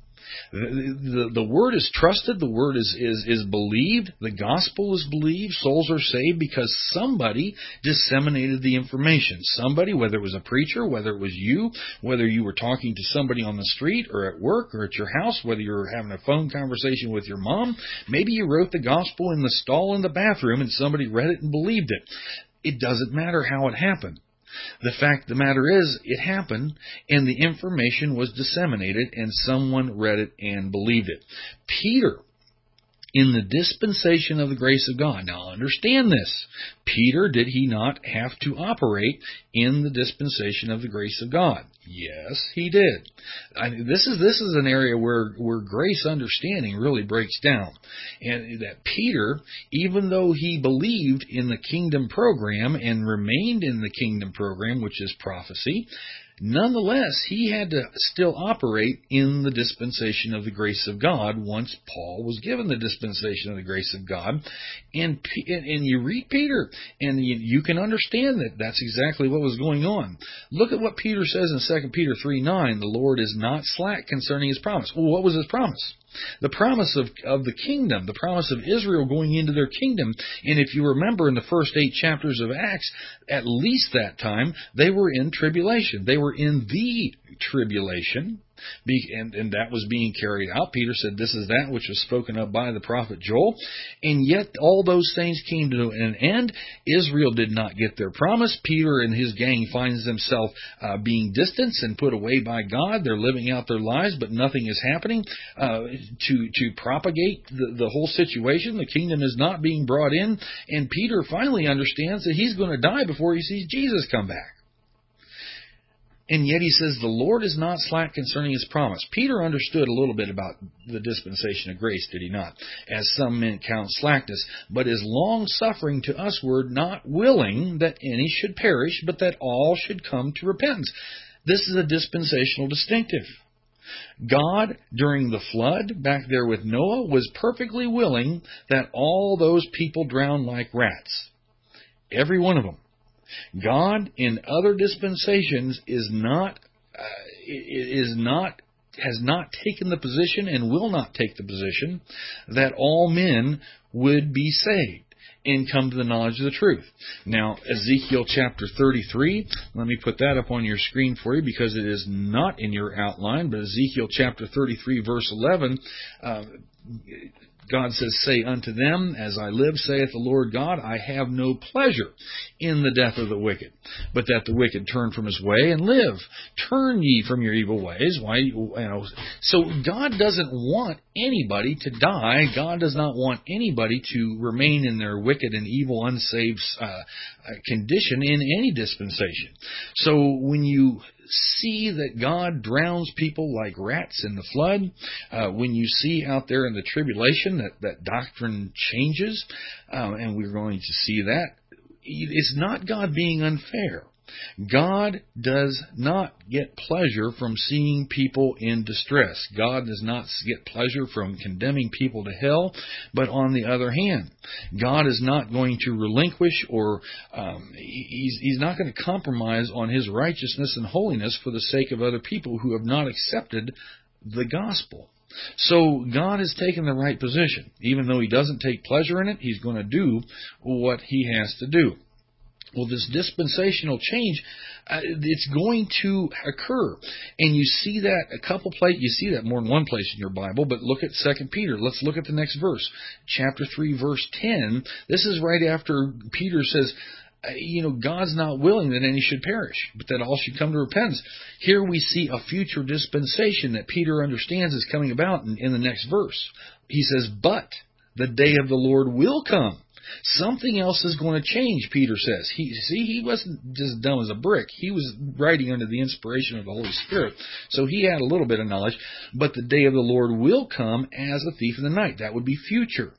S1: The, the, the word is trusted. The word is, is, is believed. The gospel is believed. Souls are saved because somebody disseminated the information. Somebody, whether it was a preacher, whether it was you, whether you were talking to somebody on the street or at work or at your house, whether you were having a phone conversation with your mom, maybe you wrote the gospel in the stall in the bathroom and somebody read it and believed it. It doesn't matter how it happened. The fact of the matter is, it happened, and the information was disseminated, and someone read it and believed it. Peter, in the dispensation of the grace of God. Now understand this. Peter, did he not have to operate in the dispensation of the grace of God? Yes, he did. I mean, this is this is an area where, where grace understanding really breaks down. And that Peter, even though he believed in the kingdom program and remained in the kingdom program, which is prophecy, nonetheless, he had to still operate in the dispensation of the grace of God once Paul was given the dispensation of the grace of God. And and you read Peter, and you, you can understand that that's exactly what was going on. Look at what Peter says in Second Peter three nine. The Lord is not slack concerning His promise. Well, what was His promise? The promise of, of the kingdom, the promise of Israel going into their kingdom. And if you remember in the first eight chapters of Acts, at least that time, they were in tribulation. They were in the tribulation. Be, and, and that was being carried out. Peter said, this is that which was spoken of by the prophet Joel. And yet all those things came to an end. Israel did not get their promise. Peter and his gang finds themselves uh, being distanced and put away by God. They're living out their lives, but nothing is happening uh, to, to propagate the, the whole situation. The kingdom is not being brought in. And Peter finally understands that he's going to die before he sees Jesus come back. And yet he says, the Lord is not slack concerning His promise. Peter understood a little bit about the dispensation of grace, did he not? As some men count slackness, but is long-suffering to usward, not willing that any should perish, but that all should come to repentance. This is a dispensational distinctive. God, during the flood, back there with Noah, was perfectly willing that all those people drown like rats. Every one of them. God, in other dispensations, is not uh, is not has not taken the position and will not take the position that all men would be saved and come to the knowledge of the truth. Now, Ezekiel chapter thirty-three, let me put that up on your screen for you because it is not in your outline, but Ezekiel chapter thirty-three, verse eleven, uh, God says, say unto them, as I live, saith the Lord God, I have no pleasure in the death of the wicked, but that the wicked turn from his way and live. Turn ye from your evil ways. Why, you know, so God doesn't want anybody to die. God does not want anybody to remain in their wicked and evil, unsaved uh, condition in any dispensation. So when you see that God drowns people like rats in the flood, uh, when you see out there in the tribulation that, that doctrine changes, uh, and we're going to see that, it's not God being unfair. God does not get pleasure from seeing people in distress. God does not get pleasure from condemning people to hell. But on the other hand, God is not going to relinquish or um, he's, he's not going to compromise on His righteousness and holiness for the sake of other people who have not accepted the gospel. So God has taken the right position. Even though He doesn't take pleasure in it, He's going to do what He has to do. Well, this dispensational change, uh, it's going to occur. And you see that a couple places, you see that more than one place in your Bible, but look at Second Peter. Let's look at the next verse. Chapter three, verse ten. This is right after Peter says, you know, God's not willing that any should perish, but that all should come to repentance. Here we see a future dispensation that Peter understands is coming about in, in the next verse. He says, but the day of the Lord will come. Something else is going to change, Peter says. He, see, he wasn't just dumb as a brick. He was writing under the inspiration of the Holy Spirit. So he had a little bit of knowledge. But the day of the Lord will come as a thief in the night. That would be future.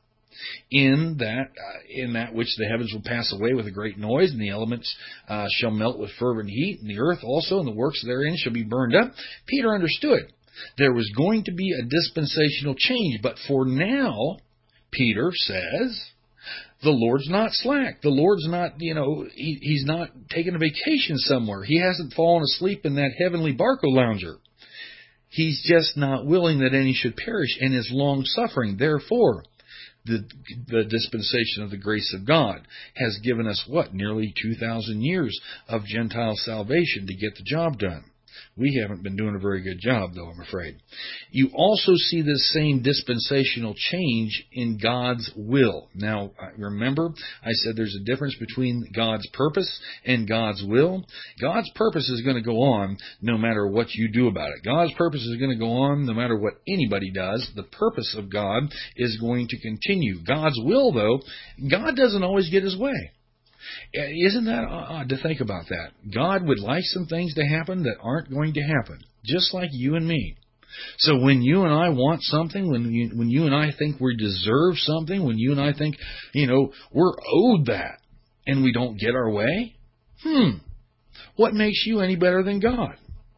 S1: In that, uh, in that which the heavens will pass away with a great noise, and the elements uh, shall melt with fervent heat, and the earth also and the works therein shall be burned up. Peter understood there was going to be a dispensational change. But for now, Peter says, the Lord's not slack. The Lord's not, you know, he, He's not taking a vacation somewhere. He hasn't fallen asleep in that heavenly Barco lounger. He's just not willing that any should perish, and is long-suffering. Therefore, the, the dispensation of the grace of God has given us, what, nearly two thousand years of Gentile salvation to get the job done. We haven't been doing a very good job, though, I'm afraid. You also see this same dispensational change in God's will. Now, remember, I said there's a difference between God's purpose and God's will. God's purpose is going to go on no matter what you do about it. God's purpose is going to go on no matter what anybody does. The purpose of God is going to continue. God's will, though, God doesn't always get his way. Isn't that odd to think about that? God would like some things to happen that aren't going to happen, just like you and me. So when you and I want something, when you, when you and I think we deserve something, when you and I think, you know, we're owed that, and we don't get our way, hmm, what makes you any better than God?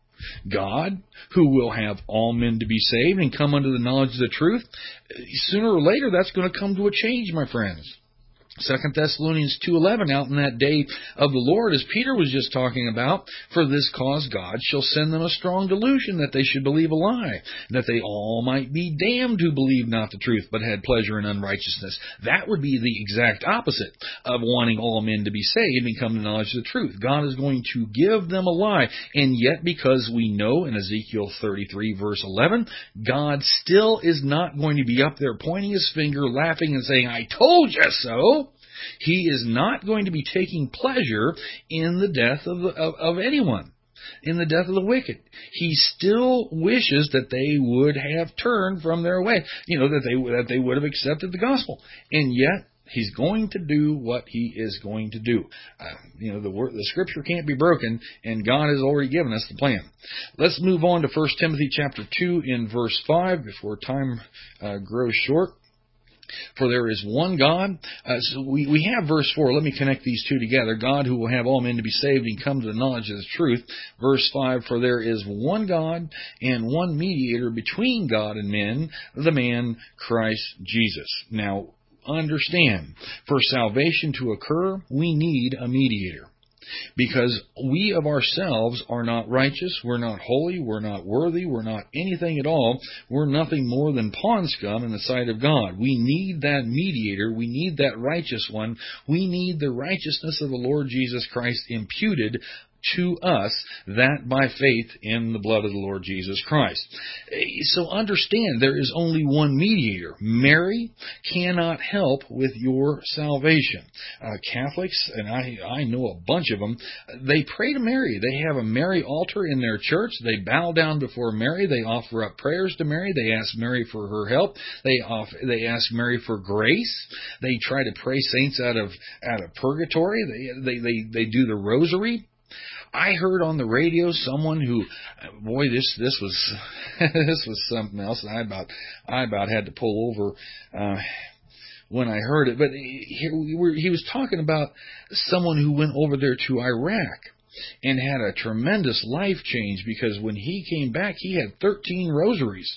S1: God, who will have all men to be saved and come unto the knowledge of the truth, sooner or later that's going to come to a change, my friends. Second Thessalonians two eleven, out in that day of the Lord, as Peter was just talking about, for this cause God shall send them a strong delusion, that they should believe a lie, that they all might be damned who believed not the truth, but had pleasure in unrighteousness. That would be the exact opposite of wanting all men to be saved and come to knowledge of the truth. God is going to give them a lie, and yet because we know in Ezekiel thirty-three verse eleven, God still is not going to be up there pointing his finger, laughing and saying, I told you so. He is not going to be taking pleasure in the death of, the, of, of anyone, in the death of the wicked. He still wishes that they would have turned from their way, you know, that they, that they would have accepted the gospel. And yet, he's going to do what he is going to do. Uh, you know, the word, the scripture can't be broken, and God has already given us the plan. Let's move on to First Timothy chapter two in verse five before time uh, grows short. For there is one God. Uh, so we, we have verse four. Let me connect these two together. God who will have all men to be saved and come to the knowledge of the truth. Verse five, for there is one God and one mediator between God and men, the man Christ Jesus. Now, understand, for salvation to occur, we need a mediator. Because we of ourselves are not righteous, we're not holy, we're not worthy, we're not anything at all. We're nothing more than pond scum in the sight of God. We need that mediator, we need that righteous one, we need the righteousness of the Lord Jesus Christ imputed to us, that by faith in the blood of the Lord Jesus Christ. So understand, there is only one mediator. Mary cannot help with your salvation. Uh, Catholics, and I, I know a bunch of them, they pray to Mary. They have a Mary altar in their church. They bow down before Mary. They offer up prayers to Mary. They ask Mary for her help. They offer, they ask Mary for grace. They try to pray saints out of out of purgatory. They they they, they do the rosary. I heard on the radio someone who, boy, this this was this was something else. I about I about had to pull over uh, when I heard it. But he, he was talking about someone who went over there to Iraq and had a tremendous life change because when he came back, he had thirteen rosaries.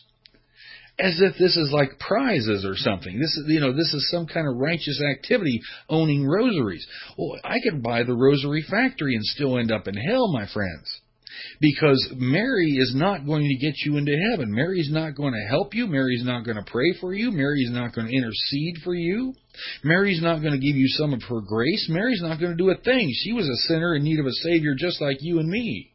S1: As if this is like prizes or something. This is, you know, this is some kind of righteous activity, owning rosaries. Well, I could buy the rosary factory and still end up in hell, my friends. Because Mary is not going to get you into heaven. Mary's not going to help you. Mary's not going to pray for you. Mary's not going to intercede for you. Mary's not going to give you some of her grace. Mary's not going to do a thing. She was a sinner in need of a Savior just like you and me.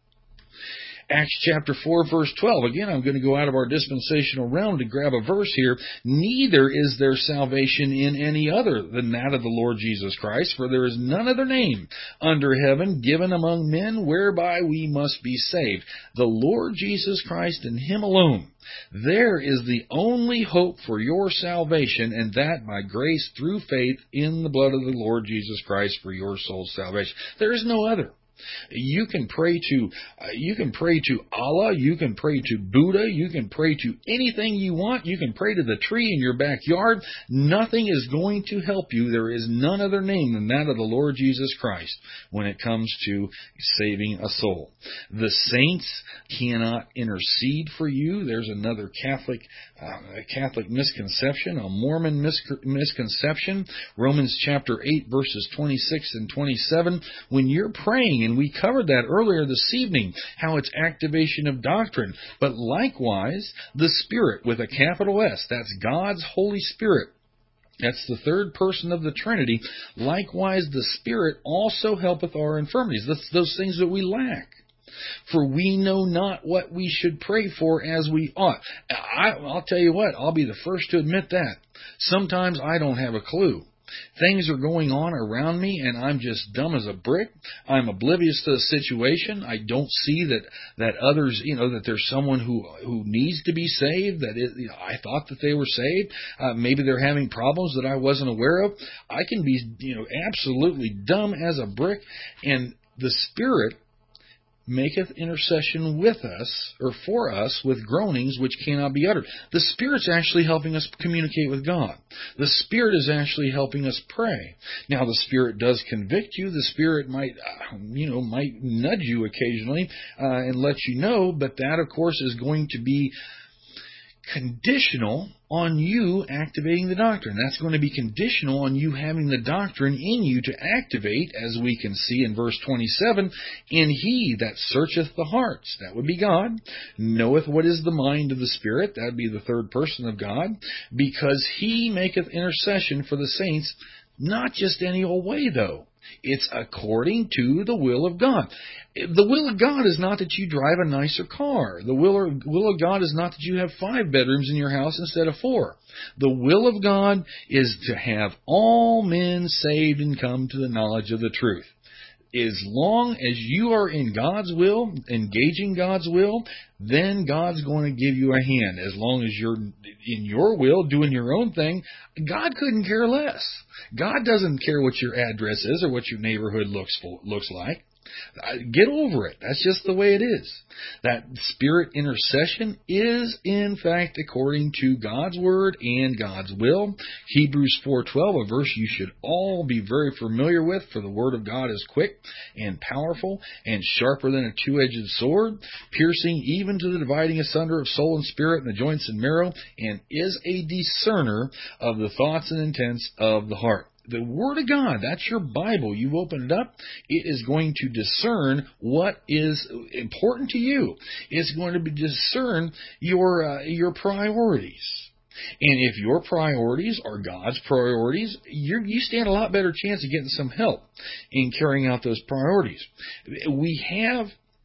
S1: Acts chapter four, verse twelve. Again, I'm going to go out of our dispensational realm to grab a verse here. Neither is there salvation in any other than that of the Lord Jesus Christ, for there is none other name under heaven given among men whereby we must be saved. The Lord Jesus Christ and Him alone. There is the only hope for your salvation, and that by grace through faith in the blood of the Lord Jesus Christ for your soul's salvation. There is no other. You can pray to, uh, you can pray to Allah, you can pray to Buddha, you can pray to anything you want, you can pray to the tree in your backyard. Nothing is going to help you. There is none other name than that of the Lord Jesus Christ when it comes to saving a soul. The saints cannot intercede for you. There's another Catholic, uh, Catholic misconception, a Mormon mis- misconception. Romans chapter eight verses twenty-six and twenty-seven. When you're praying And we covered that earlier this evening, how it's activation of doctrine. But likewise, the Spirit with a capital S, that's God's Holy Spirit. That's the third person of the Trinity. Likewise, the Spirit also helpeth our infirmities. That's those things that we lack. For we know not what we should pray for as we ought. I, I'll tell you what, I'll be the first to admit that. Sometimes I don't have a clue. Things are going on around me, and I'm just dumb as a brick. I'm oblivious to the situation. I don't see that that others, you know, that there's someone who who needs to be saved. That it, you know, I thought that they were saved. Uh, maybe they're having problems that I wasn't aware of. I can be, you know, absolutely dumb as a brick, and the Spirit maketh intercession with us, or for us, with groanings which cannot be uttered. The Spirit's actually helping us communicate with God. The Spirit is actually helping us pray. Now, the Spirit does convict you. The Spirit might, uh, you know, might nudge you occasionally uh, and let you know, but that, of course, is going to be conditional on you activating the doctrine. That's going to be conditional on you having the doctrine in you to activate, as we can see in verse twenty-seven, and he that searcheth the hearts, that would be God, knoweth what is the mind of the Spirit, that would be the third person of God, because he maketh intercession for the saints, not just any old way, though. It's according to the will of God. The will of God is not that you drive a nicer car. The will of, will of God is not that you have five bedrooms in your house instead of four. The will of God is to have all men saved and come to the knowledge of the truth. As long as you are in God's will, engaging God's will, then God's going to give you a hand. As long as you're in your will, doing your own thing, God couldn't care less. God doesn't care what your address is or what your neighborhood looks for, looks like. Get over it. That's just the way it is. That Spirit intercession is, in fact, according to God's Word and God's will. Hebrews four twelve, a verse you should all be very familiar with, for the Word of God is quick and powerful and sharper than a two-edged sword, piercing even to the dividing asunder of soul and spirit and the joints and marrow, and is a discerner of the thoughts and intents of the heart. The Word of God, that's your Bible. You open it up, it is going to discern what is important to you. It's going to be discern your uh, your priorities. And if your priorities are God's priorities, you're, you stand a lot better chance of getting some help in carrying out those priorities. We have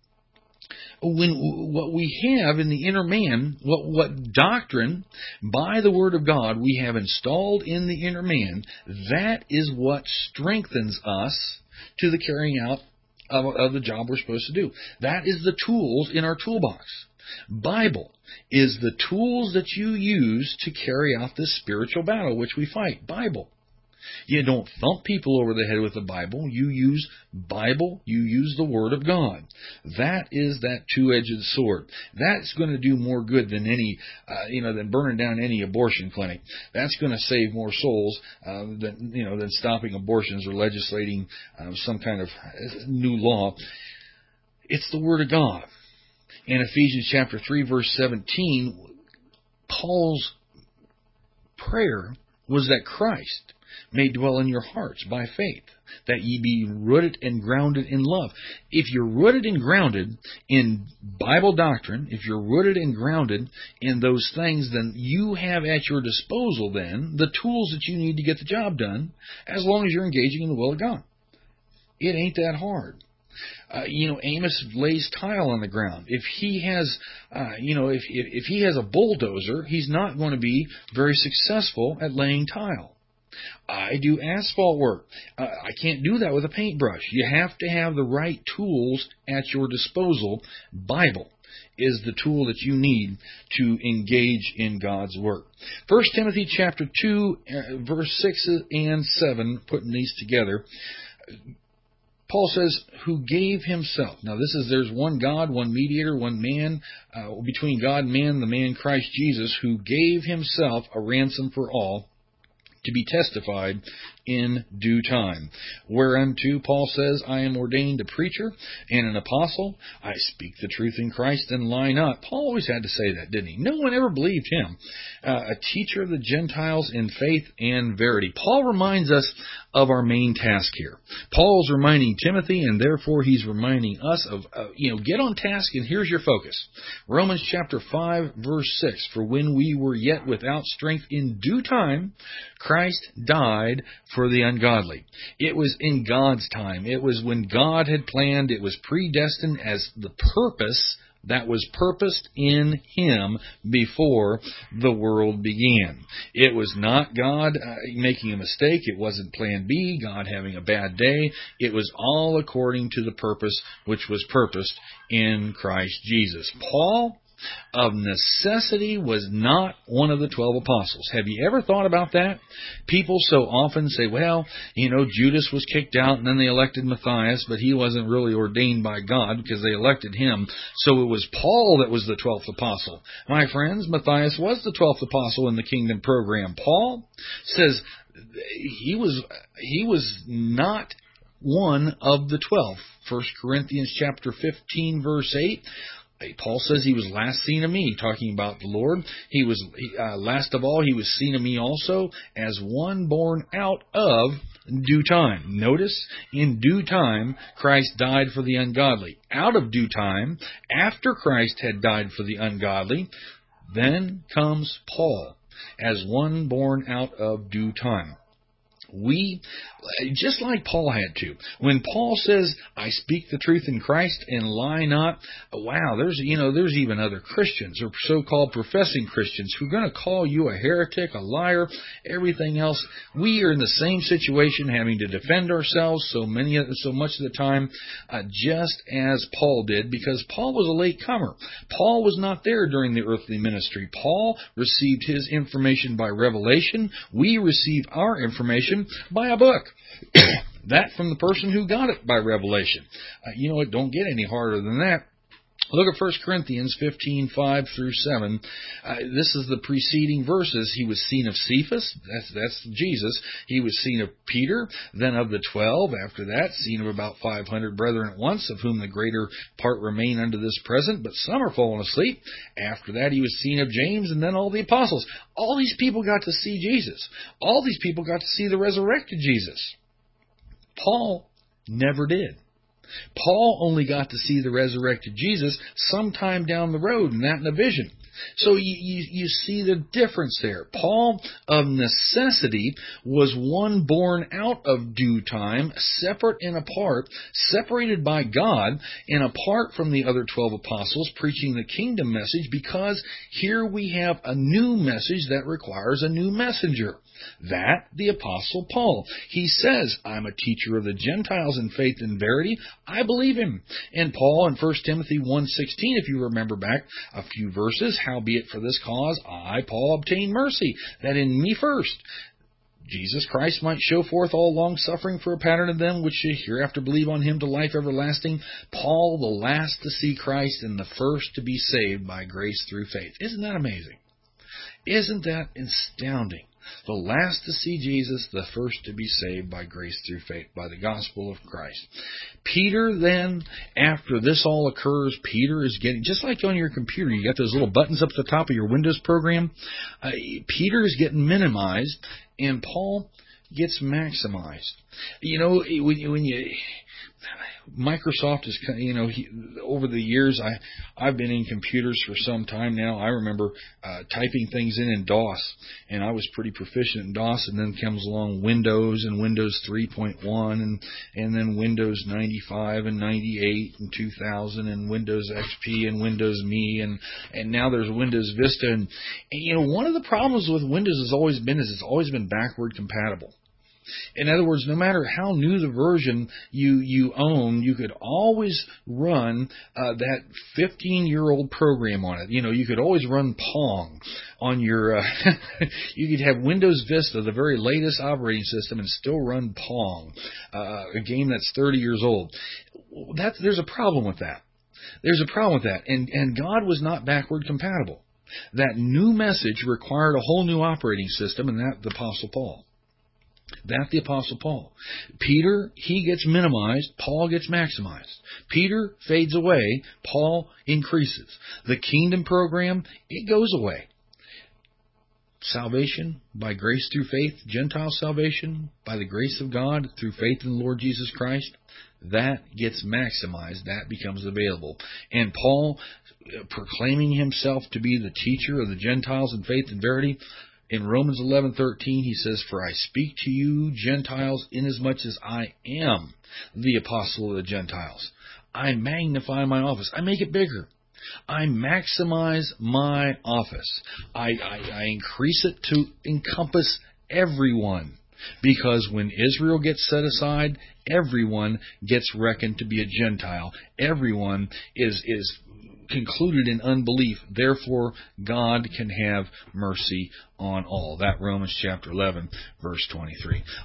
S1: When what we have in the inner man, what, what doctrine by the Word of God we have installed in the inner man, that is what strengthens us to the carrying out of, of the job we're supposed to do. That is the tools in our toolbox. Bible is the tools that you use to carry out this spiritual battle which we fight. Bible. You don't thump people over the head with the Bible. You use Bible. You use the Word of God. That is that two-edged sword. That's going to do more good than any, uh, you know, than burning down any abortion clinic. That's going to save more souls uh, than, you know, than stopping abortions or legislating uh, some kind of new law. It's the Word of God. In Ephesians chapter three, verse seventeen, Paul's prayer was that Christ may dwell in your hearts by faith, that ye be rooted and grounded in love. If you're rooted and grounded in Bible doctrine, if you're rooted and grounded in those things, then you have at your disposal then the tools that you need to get the job done, as long as you're engaging in the will of God. It ain't that hard. Uh, you know, Amos lays tile on the ground. If he has, uh, you know, if, if if he has a bulldozer, he's not going to be very successful at laying tile. I do asphalt work. Uh, I can't do that with a paintbrush. You have to have the right tools at your disposal. Bible is the tool that you need to engage in God's work. First Timothy chapter two, uh, verse six and seven, putting these together. Paul says, who gave himself. Now this is, there's one God, one mediator, one man, uh, between God and man, the man Christ Jesus, who gave himself a ransom for all, to be testified in due time. Whereunto Paul says, I am ordained a preacher and an apostle. I speak the truth in Christ and lie not. Paul always had to say that, didn't he? No one ever believed him. Uh, a teacher of the Gentiles in faith and verity. Paul reminds us of our main task here. Paul's reminding Timothy, and therefore he's reminding us of, uh, you know, get on task, and here's your focus. Romans chapter five, verse six, for when we were yet without strength, in due time, Christ died for the ungodly. It was in God's time. It was when God had planned. It was predestined as the purpose that was purposed in Him before the world began. It was not God uh, making a mistake. It wasn't plan B, God having a bad day. It was all according to the purpose which was purposed in Christ Jesus. Paul, of necessity, was not one of the twelve apostles. Have you ever thought about that? People so often say, well, you know, Judas was kicked out and then they elected Matthias, but he wasn't really ordained by God because they elected him. So it was Paul that was the twelfth apostle. My friends, Matthias was the twelfth apostle in the kingdom program. Paul says he was he was not one of the twelve. First Corinthians chapter fifteen, verse eight. Paul says he was last seen of me, talking about the Lord. He was uh, last of all, he was seen of me also as one born out of due time. Notice, in due time, Christ died for the ungodly. Out of due time, after Christ had died for the ungodly, then comes Paul as one born out of due time. We, just like Paul had to, when Paul says, I speak the truth in Christ and lie not, wow, there's, you know, there's even other Christians or so-called professing Christians who are going to call you a heretic, a liar, everything else. We are in the same situation, having to defend ourselves so many, so much of the time, uh, just as Paul did, because Paul was a late comer. Paul was not there during the earthly ministry. Paul received his information by revelation. We receive our information by a book. That from the person who got it by revelation. Uh, you know, it don't get any harder than that. Look at First Corinthians fifteen, five through seven. Uh, this is the preceding verses. He was seen of Cephas, that's, that's Jesus. He was seen of Peter, then of the twelve. After that, seen of about five hundred brethren at once, of whom the greater part remain unto this present, but some are fallen asleep. After that, he was seen of James, and then all the apostles. All these people got to see Jesus. All these people got to see the resurrected Jesus. Paul never did. Paul only got to see the resurrected Jesus sometime down the road, and that in a vision. So you, you, you see the difference there. Paul, of necessity, was one born out of due time, separate and apart, separated by God, and apart from the other twelve apostles, preaching the kingdom message, because here we have a new message that requires a new messenger. That, the Apostle Paul. He says, I'm a teacher of the Gentiles in faith and verity. I believe him. And Paul in First Timothy one sixteen, if you remember back a few verses, howbeit for this cause I, Paul, obtain mercy, that in me first Jesus Christ might show forth all long-suffering for a pattern of them which hereafter believe on him to life everlasting. Paul, the last to see Christ and the first to be saved by grace through faith. Isn't that amazing? Isn't that astounding? The last to see Jesus, the first to be saved by grace through faith, by the gospel of Christ. Peter then, after this all occurs, Peter is getting, just like on your computer, you got those little buttons up at the top of your Windows program. Uh, Peter is getting minimized, and Paul gets maximized. You know, when, when you... Microsoft is, you know, he, over the years, I, I've been in computers for some time now. I remember uh, typing things in in DOS, and I was pretty proficient in DOS, and then comes along Windows and Windows three point one, and, and then Windows ninety-five and ninety-eight and two thousand, and Windows X P and Windows Me, and, and now there's Windows Vista. And, and, you know, one of the problems with Windows has always been is it's always been backward compatible. In other words, no matter how new the version you, you own, you could always run uh, that fifteen-year-old program on it. You know, you could always run Pong on your, uh, you could have Windows Vista, the very latest operating system, and still run Pong, uh, a game that's thirty years old. That's, there's a problem with that. There's a problem with that. And, and God was not backward compatible. That new message required a whole new operating system, and that the Apostle Paul. That's the Apostle Paul. Peter, he gets minimized. Paul gets maximized. Peter fades away. Paul increases. The kingdom program, it goes away. Salvation by grace through faith, Gentile salvation by the grace of God through faith in the Lord Jesus Christ, that gets maximized. That becomes available. And Paul, proclaiming himself to be the teacher of the Gentiles in faith and verity, in Romans eleven thirteen, he says, "For I speak to you, Gentiles, inasmuch as I am the apostle of the Gentiles." I magnify my office. I make it bigger. I maximize my office. I, I, I increase it to encompass everyone. Because when Israel gets set aside, everyone gets reckoned to be a Gentile. Everyone is is concluded in unbelief. Therefore, God can have mercy on all. That Romans chapter eleven, verse twenty-three.